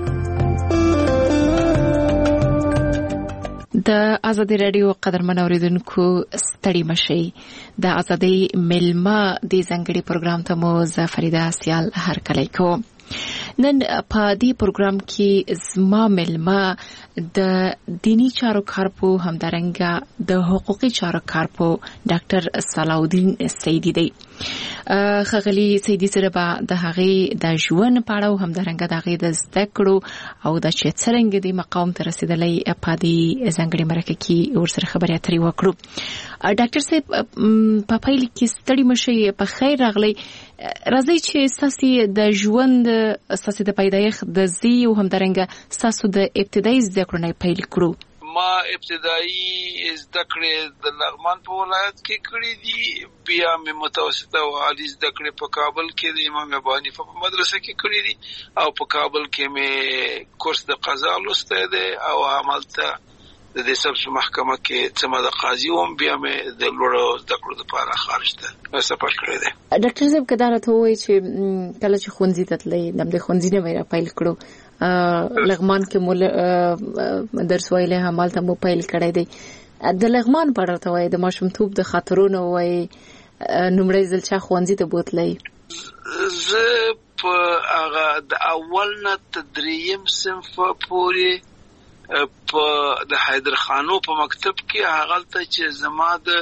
د ازادي رادیو قدرمن اوریدونکو ستړي مشي. د ازادي ملما د ځنګړي پروګرام ته مو زفریده سیال هرکلی کو. نن په دې پروګرام کې زما ملما د دینی چارو کارپو همدارنګه د حقوقي چارو کارپو ډاکټر صلاح الدین سیدی دی. خغلی سیدی سره به د هغې د ژوند په اړه او همدارنګه د هغې د زده کړو او د چې څرنګه د مقام ته رسېدلی په دې ځانګړې مرکه کې ورسره خبرې اترې وکړو. ډاکټر صاحب په پیل کې ستړي مشئ، په خیر راغلی. راځئ چې ستاسې د ژوند ستاسې د پیدایښت د زی او همدارنګه ستاسو د ابتدایي زده کړو نه پیل کړو. ما ابتدایي زده کړې د لغمان په ولایت کې کړې دي، بیا مې متوسطه او عالي زده کړې په کابل کې د امام ابو حنیفه په مدرسه کې کړې دي او په کابل کې مې کورس د قضا لوستی دی او همالته د دې سبس محکمه کې څه د قاضي وم، بیا مې د لوړو زده کړو لپاره خارج ته سفر کړی دی. ډاکټر صاحب که دا راته ووایي چې کله چې ښوونځي ته تلئ د ښوونځي نه مې را پیل کړو، لغمان کې مو درس ویلی همالته مو پیل کړی دی. د لغمان په اړه راته وایي، د ماشومتوب د خاطرونو وایي، لومړی ځل چا ښوونځي ته بوتلی؟ زه په هغه د اول نه تدریم صنف پورې په د حیدرخانو په مکتب کې هغه ته چې زما د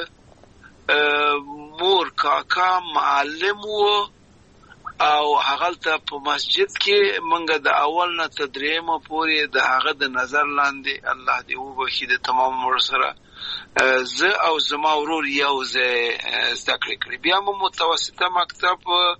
مور کاکا معلم وو او هغه ته په مسجد کې منګه د اول نه تدریم پورې د هغه د نظر لاندې الله دې وبخښي د تمام مور سره زه او زما ورور یو ځای زده کړې بیا مو متوسطه مکتب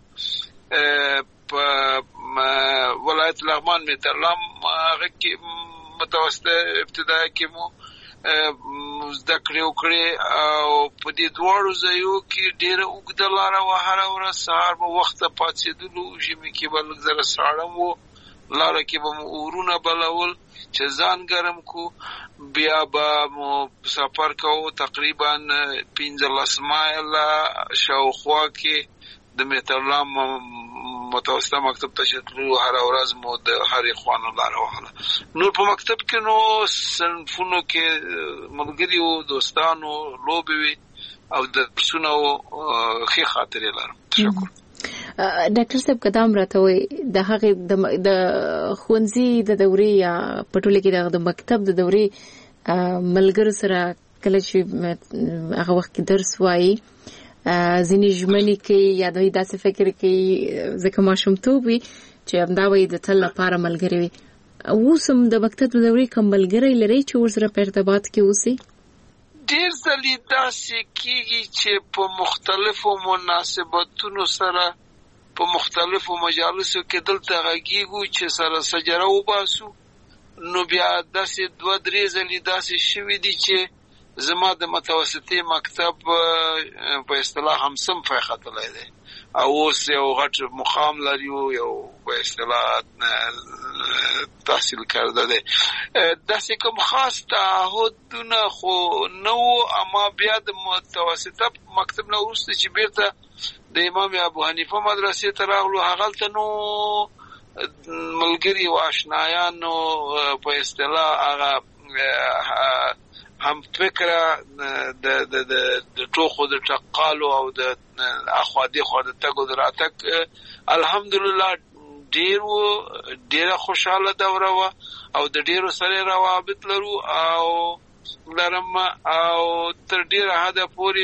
په ولایت لغمان میترلام هغه کې متوسطه ابتدائي کې مو زده کړې وکړې او په دې دواړو ځایو کې ډېره اوږده لاره وه هره ورځ سهار به وخته پاڅېدلو ژمي کې به لږ زره ساړه وو لاره کې به مو اورونه بلول چې ځان ګرم کو بیا به مو سفر کوو تقریبا 15 مایله شاوخوا کې د میترلام متوسطه مکتب ته چې تلو هره ورځ مو د هرې خوا لاره وهله نور په مکتب کې نو صنفونو کې ملګري وو دوستانو لوبې وې او درسونه وو ښې خاطرې لرم تشکر ډاکټر صاحب قدم راته وي د هغه د ښوونځي د دورې یا پټولې کې د مکتب د دورې ملګرو سره کله چې هغه وخت کې درس وایي ځینې ژمنې کوي یا دوی داسې فکر کوي ځکه ماشومتوب وي چې همدا وایي د تل لپاره ملګري وي اوس هم د مکتب د دورې کوم ملګری لري چې ورسره په ارتباط کې اوسئ ډېر ځلې داسې کېږي چې په مختلفو مناسبتونو سره په مختلفو مجالسو کې دلته غږیږو چې سره سجره وباسو نو بیا داسې 2-3 ځلې داسې شوي دي چې زما د متوسطې مکتب په اصطلاح هم صنف ختلی دی او اوس یو غټ مقام لري یو په اصطلاح تحصیل کرده دی داسې کوم خاص تعهدونه خو نه وو اما بیا د متوسطه مکتب نه وروسته چې بیرته د امام ابو حنیفه مدرسې ته راغلو هغلته نو ملګري او آشنایانو په اصطلاح هغه هم فکره د ټوخو د ټقالو او د اخوا دېخوا د تګ او د راتګ الحمدلله ډېره خوشحاله دوره وه او د ډېرو سره روابط لرو او لرم او تر ډېره حده پورې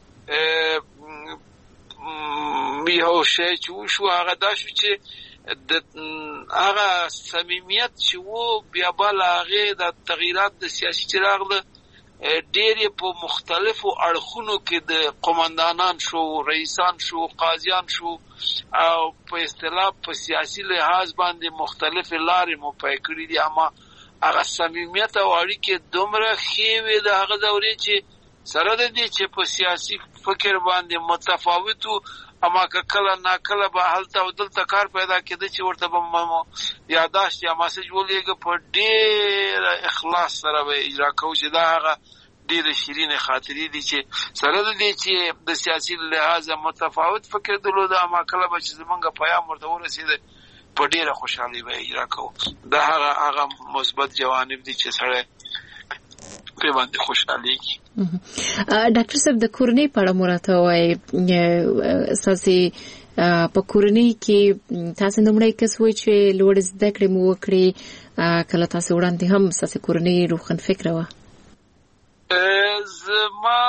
یو شی چې وشو هغه دا شو چې د هغه صمیمیت چې وو بیا بل هغې د تغییرات د سیاسي چې راغله ډېرې په مختلفو اړخونو کې د قمندانان شو رئیسان شو قاضیان شو او په اصطلاح په سیاسي لحاظ باندې مختلفې لارې مو پی کړي دي اما هغه صمیمیت او اړیکې دومره ښې وې د هغه دورې چې سره د دې چې په سیاسي فکر باندې متفاوت وو اما که کله ناکله به هلته او دلته کار پیدا کېده چې ورته به یاداشت یا مسیج ولېږه په ډېر اخلاص سره به اجرا کوو چې دا هغه ډېرې شیرینې خاطرې دي چې سره د دې چې د سیاسي لحاظه متفاوت فکر درلوده اما کله به چې زمونږ پیام ورته ورسېده په ډېره خوشحالۍ به اجرا کوو دا هغه مثبت جوانب دي چې سړی په باندې خوشحالېږي ډاکټر صاحب د کورنۍ په اړه مو راته ووایئ ستاسې په کورنۍ کې تاسې لومړی کس وئ چې لوړې زده کړې مو وکړې کله تاسې وړاندې هم ستاسې کورنۍ روښانفکره وه زما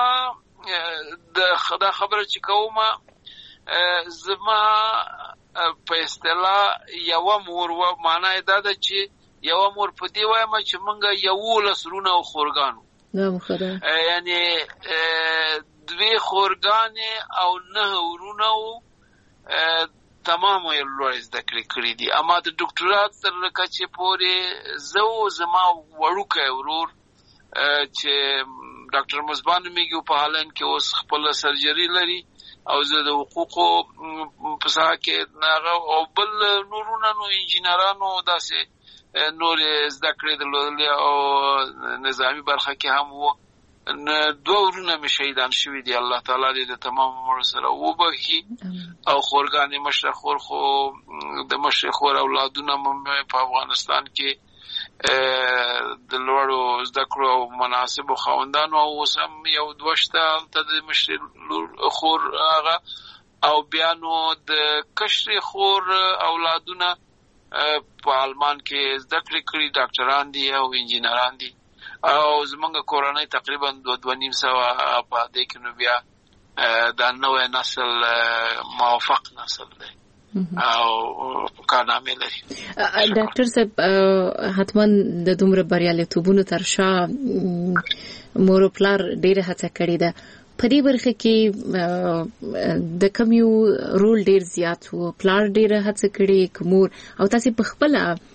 دا خبره چې کومه زما په اصطلاح یوه مور وه معنا یې دا ده چې یوه مور په دې وایم چې موږ 11 وروڼه او خورګانو یعنی 2 خورګانې او 9 وروڼه وو تمام یې لوړې زده کړې کړي دي اما د ډاکټرات تر کچې پورې زه زما وړوکی ورور چې ډاکټر مصباح نومیږي په هالند کې اوس خپله سرجري لري او زه د حقوقو په ساحه کې او بل نورونه نو انجینرانو داسې نور زده کړې درلودلې او نظامي برخه کې هم وو 2 ورونه مې شهیدان شوي دي الله تعالی دې د تمام عمر سره وبخښي او خورګانې مشره خور خو د مشره خور اولادونه په افغانستان کې د لوړو زده کړو او مناسبو خاوندانو او اوس هم 2 شته هلته د مشرې خور هغه او بیا نو د کشر خور اولادونه په آلمان کې زده کړې کړي، ډاکټران دي او انجینران دي، او زمونږ کورنۍ تقریبا 2.5 په دې کې نو بیا دا نوې نسل موافق نسل دی او کارنامې لري. ډاکټر صاحب حتما د دومره بریالیتوبونو تر شا مور او پلار ډېره هڅه کړې ده. په دې برخه کې د کوم یو رول ډېر زیات وو؟ پلار ډېره هڅه کړې که مور؟ او تاسو په خپل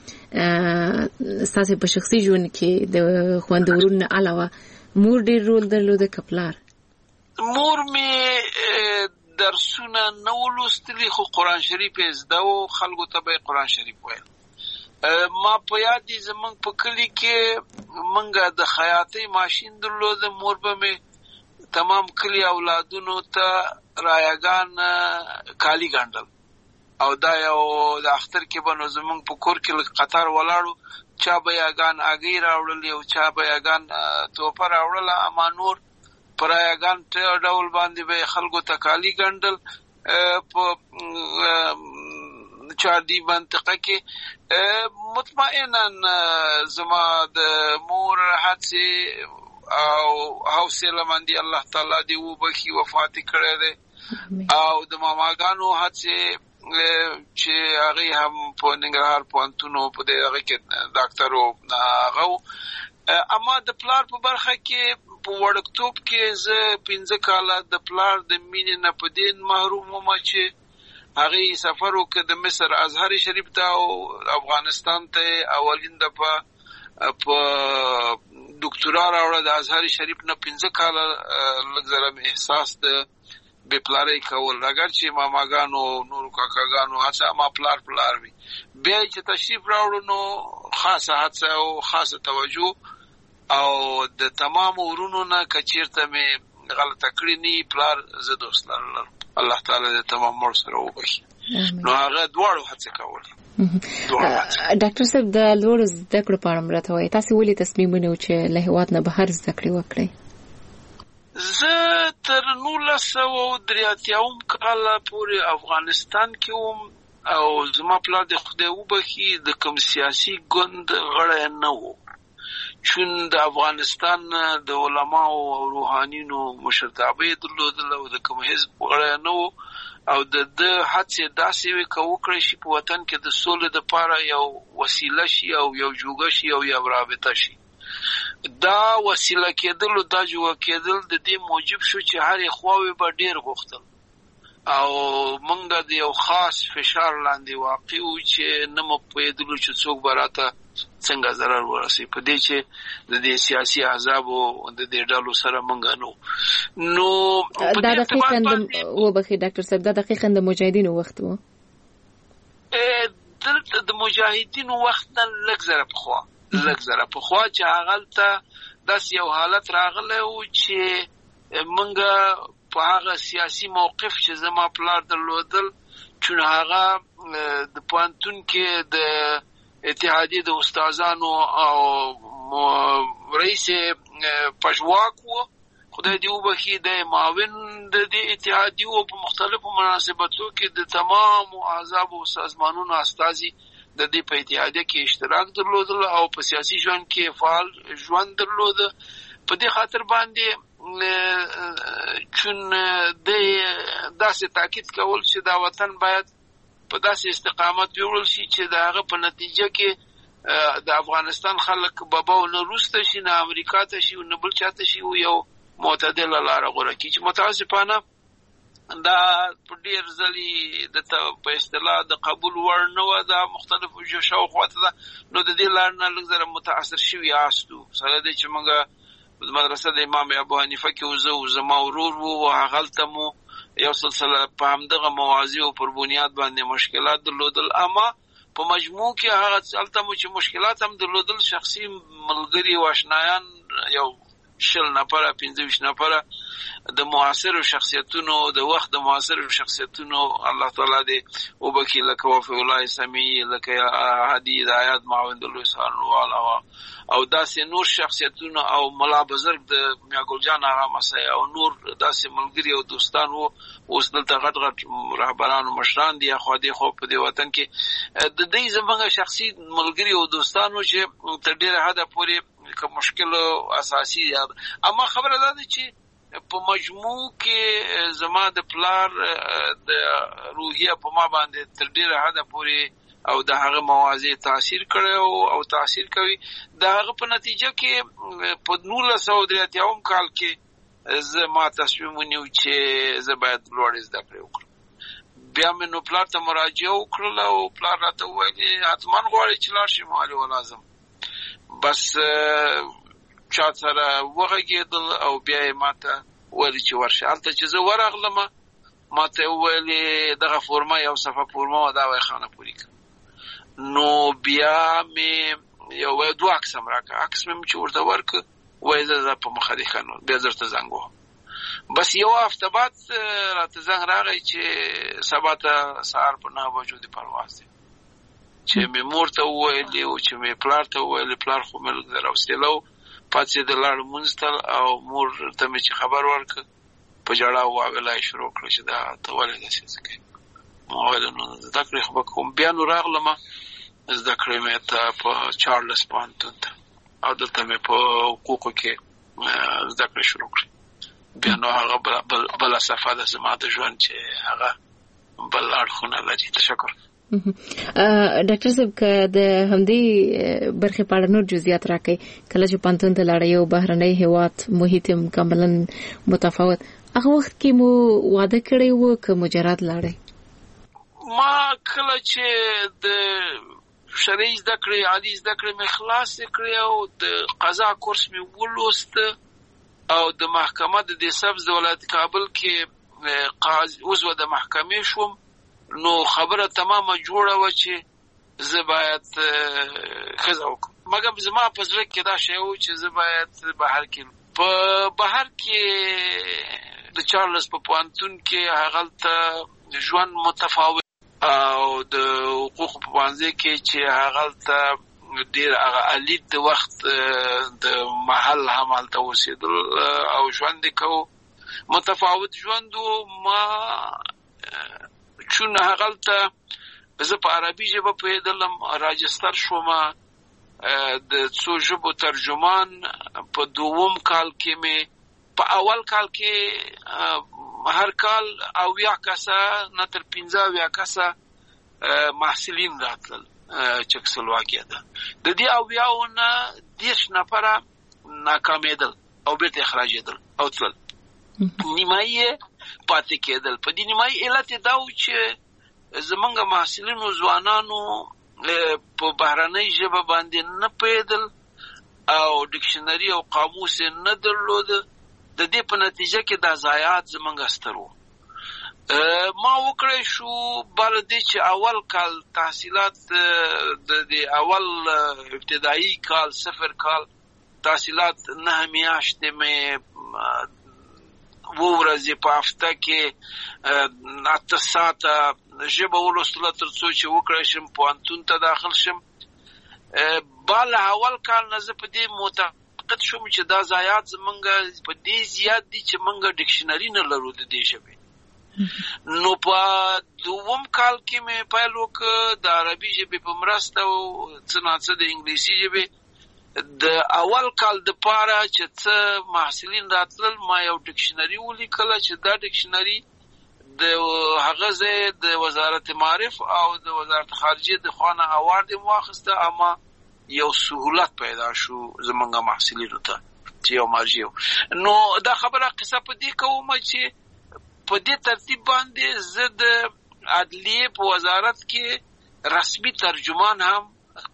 تاسو په شخصي ژوند کې د خوندورونو علاوه مور ډېر رول درلود که پلار؟ مور می درسونه نو لوستلی، خو قرآن شریف زده و، خلکو ته به قرآن شریف ویل. ما په یاد دي زمونږ په کلي کې مونږ د خیاطۍ ماشین درلود، مور به می تمام کلی اولادونو ته رایگان کالی ګنډل، او دا یو د اختر کې به نو زمونږ په کور کې قطار ولاړو، چا به یاګان اګی راوړل او چا به یاګان توپه راوړل، اما نور پرایگان ډول باندې به خلکو ته کالی ګنډل. په چاردی منطقه کې مطمئنا زما د مور هڅې او حوصله مندي الله تعالی دی وبخي وفات کړی دی، او د ماماګانو هڅې چې هغه هم په ننګرهار پوهنتون په دې هغه کې ډاکټر هغه. اما د پلار په برخه کې په وړکتوب کې زه 15 کاله د پلار د مینې نه په دې محروم وم چې هغه سفر وکړ د مصر ازهر شریف ته او افغانستان ته اولین دفعه په ډاکټرا راوړل د ازهر شریف نه 15 کاله لږ احساس د بے پلاری کول، اگر چې ماماګانو نور کاکاګانو هڅه ما پلار وي. بیا چې تشریف راوړو نو خاصه هڅه او خاصه توجه او د تمام ورونو نه کچیرته مې غلطه کړې نی پلار زه دوست لرم، الله تعالی دې تمام مر سره وبخي. نو هغه دواړو هڅه کول. ډاکټر صاحب د لوړ زده کړو په اړه مرته وایي، تاسو ولې تصمیم ونیو چې له هیواد نه بهر زده کړې وکړئ؟ زه تر 1983 کال پورې افغانستان کې وم، او زما پلار د خدای وبخي د کوم سیاسي ګوند غړی نه و، چون د افغانستان د علماو او روحانینو مشرتابه درلودل او د کوم حزب غړی نه و، او د هڅې داسې وي که وکړی شي په وطن کې د سولې دپاره یو وسیله شي او یو جوګه شي او یو رابطه شي. دا وسیله کېدل او دا جوګه کېدل د دې موجب شو چې هرې خواوې به ډېر غوښتل، او موږ د یو خاص فشار لاندې واقع وو چې نه مو پوهېدلو چې څوک به راته څنګه ضرر ورسوي، په دې چې د دې سیاسي احزابو د دې ډلو سره موږ نو دا دقیقاً وبخي ډاکټر صاحب، دا دقیقاً د مجاهدینو وخت و؟ د مجاهدینو وخت نه لږ زره پخوا چې هغلته داسې یو حالت راغلی و چې موږ په هغه سیاسي موقف چې زما پلار درلودل، چون هغه د پوهنتون کې د اتحادیې د استادانو او رئیس پژواک و، خدای دې وبخي د معاون د دې اتحادیې او په مختلفو مناسبتو کې د تمام احزاب او سازمانونو استازي د دې په اتحادیه کې اشتراک درلودل او په سیاسي ژوند کې فعال ژوند درلود. په دې خاطر باندې چون د داسې تاکید کول چې دا وطن باید په داسې استقامت جوړول شي چې دا هغه په نتیجه کې د افغانستان خلک بابا نه روسته شي، نه امریکا ته شي، نه بل چاته شي، یو معتدل لار غوړه کی چې متاسفانه دا په ډیر ځلې د په اصطلاح د قبول وړ نه و، دا مختلفو شاوخواته ده. نو د دې لار نه لږ زره متاثر شوي یاستو، سره دی چې موږ د مدرسه د امام ابو حنیفه کې زه زما ورور و هغلته مو یو سلسله په همدغه موازی او پر بنیاد باندې مشکلات درلودل، اما په مجموع کې هغه هلته مو چې مشکلات هم درلودل، شخصي ملګري او اشنایان یو 20 نفره 25 نفره د معاصر شخصیتونو د وخت د معاصر شخصیتونو الله تعالی دې وبکی لکه وفي الله سمي لکه هادي هدایت معاون الله سبحانه او داسې نور شخصیتونو او ملا بزرگ د میا ګل جان آغا مسای او نور داسې ملګری او دوستان وو اوس دلته غټ غټ رهبران او مشران دي خو دې خو په دې وطن کې د دې زمونږ شخصي ملګری او دوستانو چې تر ډیره حده پورې کوم مشکل اساسي یاد اما خبره ده چې په مجموع کې زما د پلار د روحیه په ما باندې تر ډیره حده پورې او د هغه موازی تاثیر کړو او تاثیر کوي د هغه په نتیجه کې په 1983 کال کې زما تصمیم ونیو چې زه باید لوړ زده کړې وکړم بیا مې نو پلار ته مراجعه وکړه او پلار راته وویل حتما غواړي چې لاړ شم علي ولازم بس چا سره وغږېدل او بیا یې ماته ویل چې ورشه هلته چې زه ورغلم ماته ویل دغه فورمه یو صفحه فورمه و دا وایي خانه پورې کړه نو بیا مې یو دوه عکس هم راکړه عکس مې چې ورته ورکړه وایي زه په مخه دې ښه نو بیا زه درته زنګ وهم بس یو هفته بعد راته زنګ راغی چې سبا ته سهار په 9 بجو د پرواز دی چې مې مور ته وویلې او چې مې پلار ته وویلې پلار خو مې لږ راوستلو پاتې د لاړ مونځ ته او مور ته مې چې خبر ورکړ په ژړا واویلا شروع کړه چې دا ته ولې داسې کوې ما ویل نو زده کړې خو به کوم بیا نو راغلم زده کړې مې ته په چارلز پوهنتون ته او دلته مې په حقوقو کې زده کړې شروع کړې بیا نو هغه بله صفحه ده زما د ژوند چې هغه بل اړخونه لري تشکر ډاکټر صاحب که د همدې برخې په اړه نور جزئیات راکړئ کله چې پوهنتون ته لاړئ یو بهرنی هیواد محیط کاملا متفاوت هغه وخت کې مو واده کړی و که مجرد لاړئ ما کله چې د شرعي زده کړې عالي زده کړې مې خلاصې کړې او د قضا کورس مې ولوست او د محکمه د دې سبز د ولایت کابل کې عضو د محکمې شوم نو خبره تمامه جوړه و چې زه باید ښځه وکړم مګر زما په زړه کې دا شی و چې زه باید بهر کې په بهر کې د چارلز په پوهنتون کې هغلته ژوند متفاوت او د حقوق په پوهنځي کې چې هغلته ډېر هغه عالي د وخت د محل هم هلته اوسېدل او ژوند یې کوو متفاوت ژوند و ما چون هغلته زه په عربي ژبه پوهېدلم راجستر شوم د څو ژبو ترجمان په 2 کال کې مې په اول کال کې هر کال 80 کسه نه تر 15 کسه محصلین راتلل چکسلواکیا ده د دې 80 نه 10 نفره ناکامېدل او بیرته اخراجېدل او تلل نیمایي پاتې کېدل په دې نیمایي علت دا و چې زمونږ محصلینو ځوانانو په بهرنۍ ژبه باندې نه پوهېدل او ډکشنري او قاموس نه درلود د دې په نتیجه کې دا ضایعات زمونږ ستر و ما وکړی شو بل دې چې اول کال تحصیلات د اول ابتدایي کال 0 کال تحصیلات 9 میاشتې مې ورځې په هفته کې 8 ساعته ژبه ولوستله تر څو چې وکړی شم پوهنتون ته داخل شم بل اول کال نه زه په دې معتقد شوم چې دا ضایعات زمونږ په دې زیات دي چې مونږ ډکشنري نه لرو د دې ژبې نو په 2 کال کې مې پیل وکړ د عربي ژبې په مرسته او څه ناڅه د انګلیسي ژبې د اول کال د پاره چې څه محصلین راتلل ما یو ډکشنري ولیکله چې دا ډکشنري د هغه ځای د وزارت معارف او د وزارت خارجه د خوانه اوارد واخسته اما یو سهولت پیدا شو زمونږ محصلینو ته چې یو مرجع نو دا خبره قصه په دې کوم چې په دې ترتیب باندې زه د عدلیه په وزارت کې رسمي ترجمان هم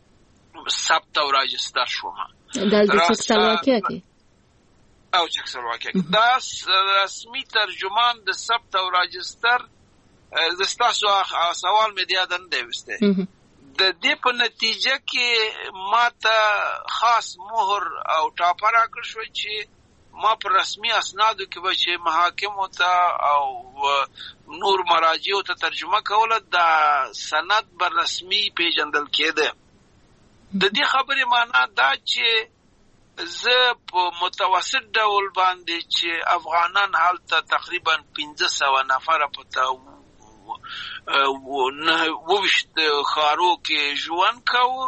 ثبت او راجستر شوم د چکسلواکیا کې او چکسلواکیا کې دا رسمي ترجمان د ثبت او راجستر د تاسو سوال مې یاد نه دی وسته د دې په نتیجه کې ماته خاص مهر او ټاپه راکړ شو چې ما پر رسمي اسنادو کې به چې محاکمو ته او نور مراجعو ته ترجمه کوله دا سند بر رسمي پیژندل کېده. د دې خبرې معنا دا چې زه په متوسط ډول باندې چې افغانان هلته تقریبا 1500 نفره پته 29 ښارو کې ژوند کوو،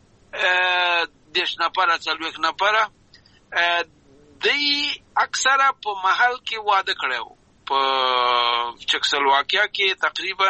10 نفره 40 نفره دی اکثره په محل کې واده کړو. په چکسلواکیا کې تقریبا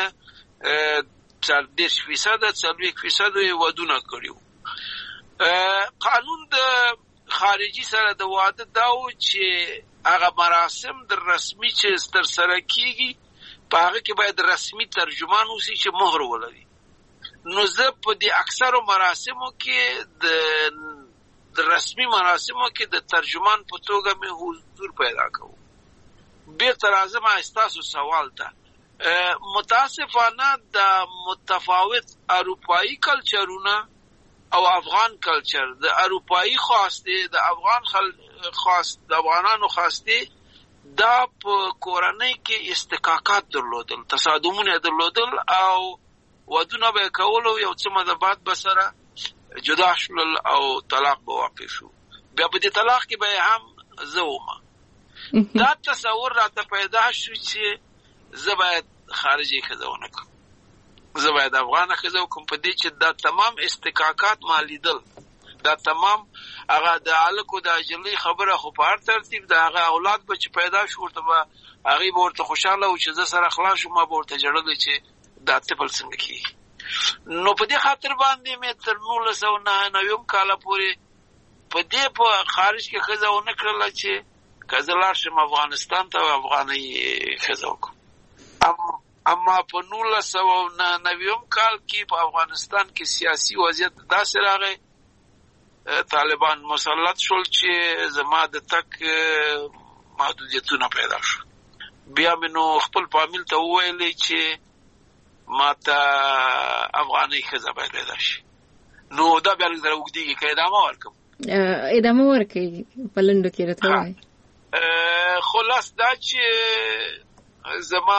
40% ودونه کړیو. قانون د خارجي سره د واده داو چې هغه مراسم د رسمي چې تر سره کیږي په هغه کې باید رسمي ترجمان اوسي چې مهر ولري. نو زه په دې اکثرو مراسمو کې د رسمي مراسمو کې د ترجمان په توګه مې حضور پیدا کوم. بیرته راځم ستاسو سوال ته. متاسفانه د متفاوت اروپایي کلچرونه او افغان کلچر، د اروپایي خواسته د افغانانو خواسته دا په کورنۍ کې استکاکات درلودل، تصادمونه درلودل او ودونه به کولو، یو څه مده بعد به سره جدا شول او طلاق به واقع شو. بیا په دې طلاق کې به هم زه وم. دا تصور راته پیدا شو چې زه باید خارجي ښځه ونه کړم، زه باید افغانه ښځه وکړم. په دې چې دا تمام استکاکات ما لیدل، دا تمام هغه د هلکو د اجلۍ خبره خو په هر ترتیب د هغه اولاد به چې پیدا شو ورته به هغې به ورته خوشحاله و چې زه سره خلاص شو، ما به ورته ژړلی چې دا طفل څنګه کېږي. نو په دې خاطر باندې مې تر 1999 کاله پورې په دې په خارج کې ښځه ونه کړله چې که زه لاړ شم افغانستان ته افغانۍ ښځه وکړم. اما په 1999 کال کې په افغانستان کې سیاسي وضعیت داسې راغی، طالبان مسلط شول چې زما د تک محدودیتونه پیدا شو. بیا مې نو خپل فامیل ته وویلې چې ما ته افغانۍ ښځه باید پیدا شي. نو دا بیا لږ زره اوږدېږي، که ادامه ورکړم؟ ادامه ورکړئ، په لنډو کې راته ووایئ. خلاص دا چې زما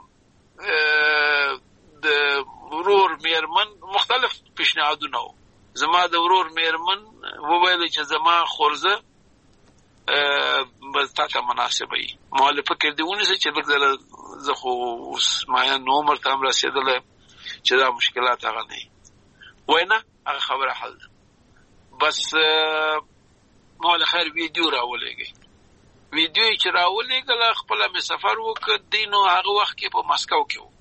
د ورور میرمن مختلف پیشنهادونه وو. زما د ورور میرمن وویل چې زما خورزه به تا ته مناسبه وي، ما له فکر دې ونیسه چې لږ زره زه خو اوس مایان عمر ته هم رسېدلی چې دا مشکلات هغه نه وي. وایي نه، هغه خبره حل ده. بس ما له خیر ویډیو راولېږئ. ویډیو چې راولېږله خپله مې سفر وکړ. دی نو هغه وخت کې په مسکو کې و.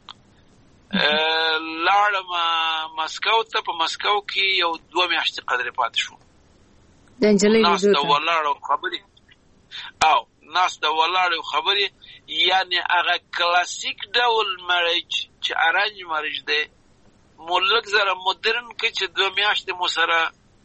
لاړم مسکو ته. په مسکو کې یو 2 میاشتې قدرې پاتې شوم. د نجلۍ ناسته ولاړه خبرې ناسته ولاړه خبرې، یعنې هغه کلاسیک ډول مریج چې ارنج مریج دی، مو لږ زره مدرن کې چې 2 میاشتې مو سره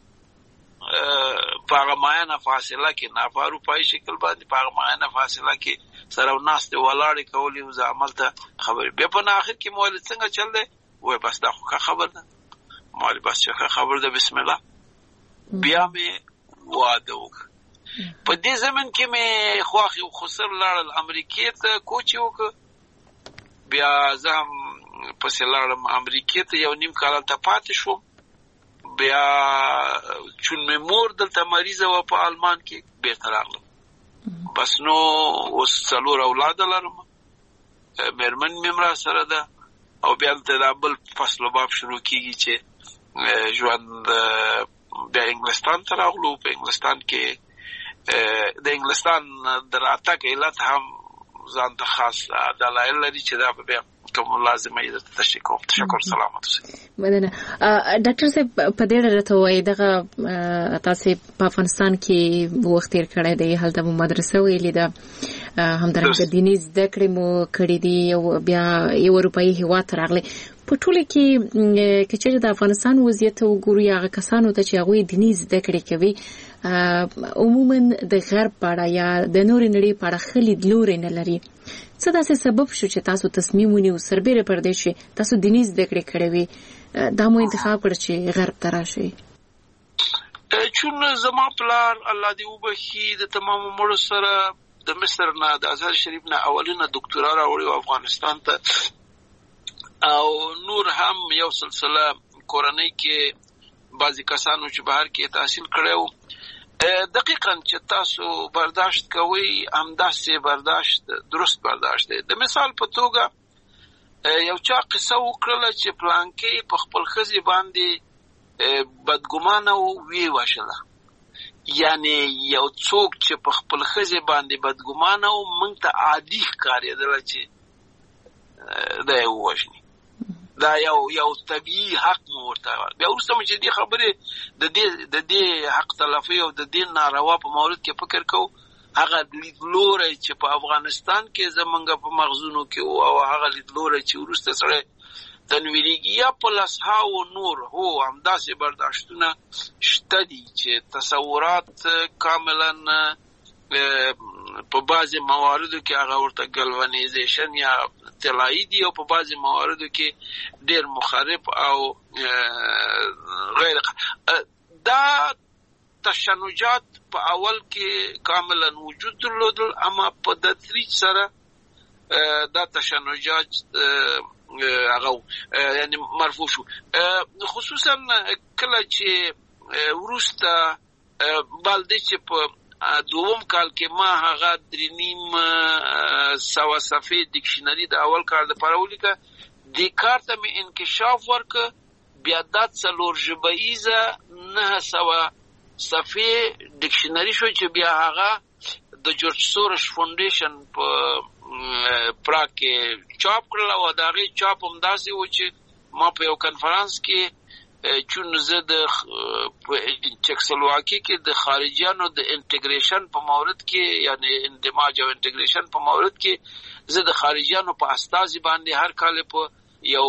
په هغه معینه فاصله کې، نه په اروپایي شکل باندې، په هغه معینه فاصله کې سره ناستې ولاړې کولې او زه هملته خبرې. بیا په آخر کې مو ویل څنګه چل دی؟ وایي بس دا خو ښه خبر ده. ما ویل بس چې ښه خبر ده، بسم الله. بیا مې واده وکړ. په دې زمن کې مې خواښې و خسر لاړل امریکې ته کوچې وکړ. بیا زه هم پسې لاړم امریکې ته، 1.5 کال هلته پاتې شوم. بیا چون مې مور دلته مریضه وه په آلمان کې، بیرته راغلم. بس نو اوس 4 اولاده لرم، میرمن مې هم راسره ده، او بیا دلته دا بل فصل و باب شروع کېږي چې ژوند بیا انګلستان ته راغلو. په انګلستان کې د انګلستان د راتګ علت هم ځان ته خاص دلایل لري چې دا بیا کوم لازمه یې درته تشریح کوم. تشکر، سلامت اوسئ. مننه. ډاکټر صاحب په دې اړه راته ووایئ، دغه تاسې په افغانستان کې وخت تېر کړی دی، هلته مو مدرسه ویلې ده، همدارنګه دیني زده کړې مو کړې دي، او بیا یو اروپایي هېواد ته راغلی. په ټوله کې که چېرې د افغانستان وضعیت وګورو، هغه کسانو ته چې هغوی دیني زده کړې کوي، عموما د غرب په اړه یا د نورې نړۍ په اړه ښه لیدلوری نه لري. څه داسې سبب شو چې تاسو تصمیم ونیو سربیره پر دې چې تاسو دیني زده کړې کړې وي، دا مو انتخاب کړ چې غرب ته راشئ؟ چون زما پلار الله دې وبخي د تمام عمر سره د مصر نه د ازهر شریف نه اولینه دکتورا راوړی افغانستان ته او نور هم یو سلسله کورنۍ کې بعضی کسانو چې بهر کې تحصیل کړو دقیقاً چې تاسو برداشت کوئ همداسې برداشت درست برداشت دی. د مثال په توګه یو چا قصه وکړله چې پلانکې په خپل ښځې باندې بدګمانه وی وشله، یعنی یو څوک چې په خپل ښځې باندې بدګمانه و موږ ته عادي ښکارېدله چې دا یې ووژني، دا یو طبیعي حق مو ورته. بیا وروسته مو چې دې خبرې د دې حق تلفي او د دې ناروا په مورد کې فکر کوو، هغه لیدلوری چې په افغانستان کې زمونږ په مغزونو کې و او هغه لیدلوری چې وروسته سړی تنویریږي یا په لسهاو نور هو همداسې برداشتونه شته دي چې تصورات کاملا په بعضې مواردو کې هغه ورته ګلونیزیشن یا طلایی دي او په بعضې مواردو کې ډېر مخرب او غیر دا تشنجات په اول کې کاملا وجود درلودل، اما په تدریج سره دا تشنجات هغه یعنی مرفوع شو. خصوصا کله چې وروسته بالدې چې په دوم کال کې ما هغه 3.5 صفحې ډکشنري د اول کال لپاره ولیکه، دې کار ته مې انکشاف ورکړ. بیا دا 4 ژبیزه 900 صفحې ډکشنري شو چې بیا هغه د جورج سورش فاونډیشن په پراګ کې چاپ کړل او د هغې چاپ همداسې و چې ما په یو کنفرانس کې چون زه د چکسلواکي کې د خارجیانو د انټیګریشن په مورد کې یعنی اندماج او انټیګریشن په مورد کې زه د خارجیانو په استازي باندې هر کال په یو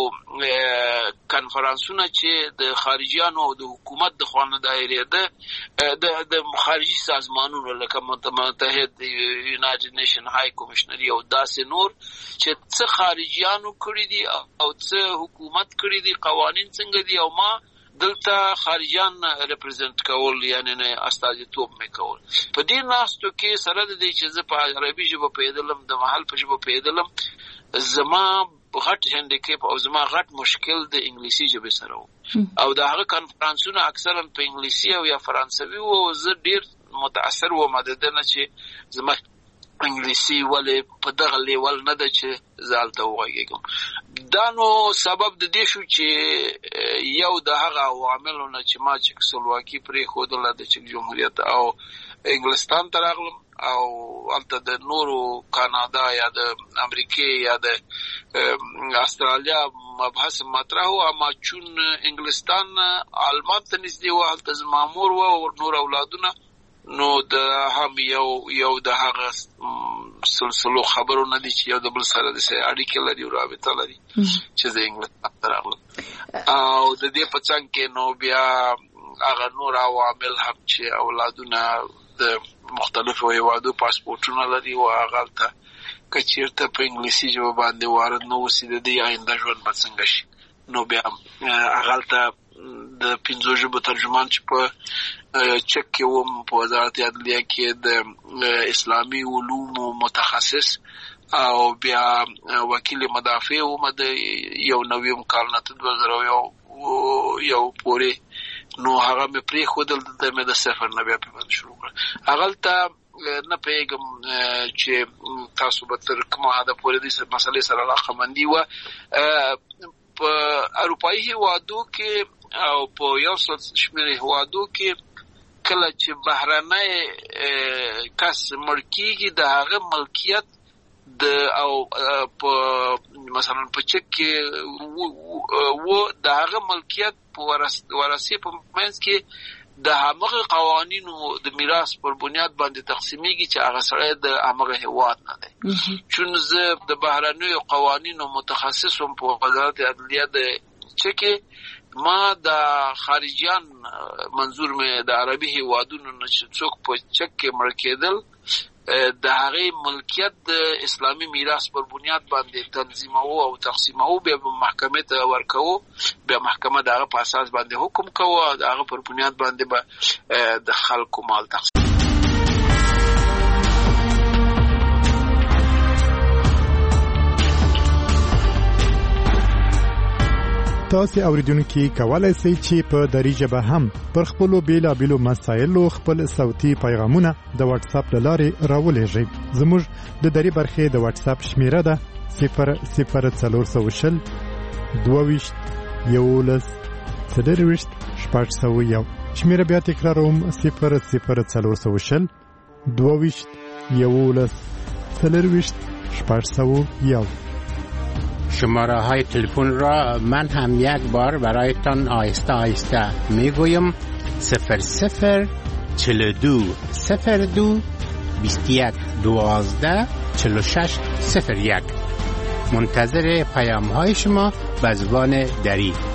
کنفرانسونه چې د خارجیانو او د حکومت د خوا نه دایرېده د خارجي سازمانونو لکه متحد یونایټډ نیشن های کمیشنري او داسې نور چې څه خارجیانو کړي دي او څه حکومت کړي دي، قوانین څنګه دي، او ما دلته خارجیان ریپرزنټ کول یعنی استازیتوب مې کول. په دې ناستو کې سره د دې چې زه په عربي ژبه پوهېدلم، د محل په ژبه پوهېدلم، زما غټ هینډیکیپ او زما غټ مشکل د انګلیسي ژبې سره و او د هغه کنفرانسونه اکثرا په انګلیسي او یا فرانسوي و. زه ډېر متاثر وم د دې نه چې زما انګلیسي ولې په دغه لیول نه ده چې زه هلته وغږېږم. دا نو سبب د دې شو چې یو د هغه عواملو نه چې ما چکسلواکي پرېښودله د چک جمهوریت او انګلستان ته راغلم او هلته د نورو کانادا یا د امریکې یا د استرالیا مبحث مطرح و، اما چون انګلستان آلمان ته نږدې و، هلته زما مور و او نور اولادونه، نو د هم یو د هغه سلسلو خبرو نه دي چې یو د بل سره داسې اړیکې لري او رابطه لري چې زه انګلستان ته راغلم. او د دې په څنګ کې نو بیا هغه نور عوامل هم چې اولادونه د مختلفو هیوادو پاسپورټونه لري او هغه هلته که چېرته په انګلیسي ژبه باندې وارد نه اوسي د دې آینده ژوند به څنګه شي. نو بیا هغه هلته د 5 ژبو ترجمان چې په چک کې وم په وزارت عدلیه کې د اسلامي علومو متخصص او بیا وکیل مدافع وم د یو نویم کال نه 2001 پورې، نو هغه مې پرېښودل، دلته مې د صفر نه بیا پیل شروع کړه. هغلته نه پوهېږم چې تاسو به تر کومه حده پورې دې مسلې سره علاقمندي وه. په اروپایي هېوادو کې او په یو څه شمېر هېوادو کې کله چې بهرنی کس مړ کېږي د هغه ملکیت او په مثلا په چک کې و د هغه ملکیت په ورثې په منځ کې د همغه قوانینو د میراث پر بنیاد باندې تقسیمیږي چې هغه سړی د همغه هېواد نه دی. چون زه د بهرنیو قوانینو متخصص وم په وزارت عدلیه د چکې، ما د خارجیان منظور مې د عربي هېوادونو نه چې څوک په چک کې مړ کېدل د هغه ملکیت د اسلامي میراث پر بنیاد باندې تنظیمو او تقسیمو به محکمه ته ورکو به محکمه دغه په اساس باندې حکم کوي او دغه پر بنیاد باندې به د خلکو مال تقسیم. تاسو اوریدونکو کولای شئ چې په دری ژبه هم پر خپل بیلابیلو مسایلو خپل صوتي پیغامونه د واتس اپ لارې راولېږئ. زموږ د دری برخې د واتس اپ شمیره ده 00420 22 11 30 601. شمیره بیا تکراروم 00420 22 11 30 601. شماره های تلفن را من هم یک بار برایتان آهسته آهسته میگویم 00 42 02 21 12 46 01. منتظر پیام های شما به زبان دری.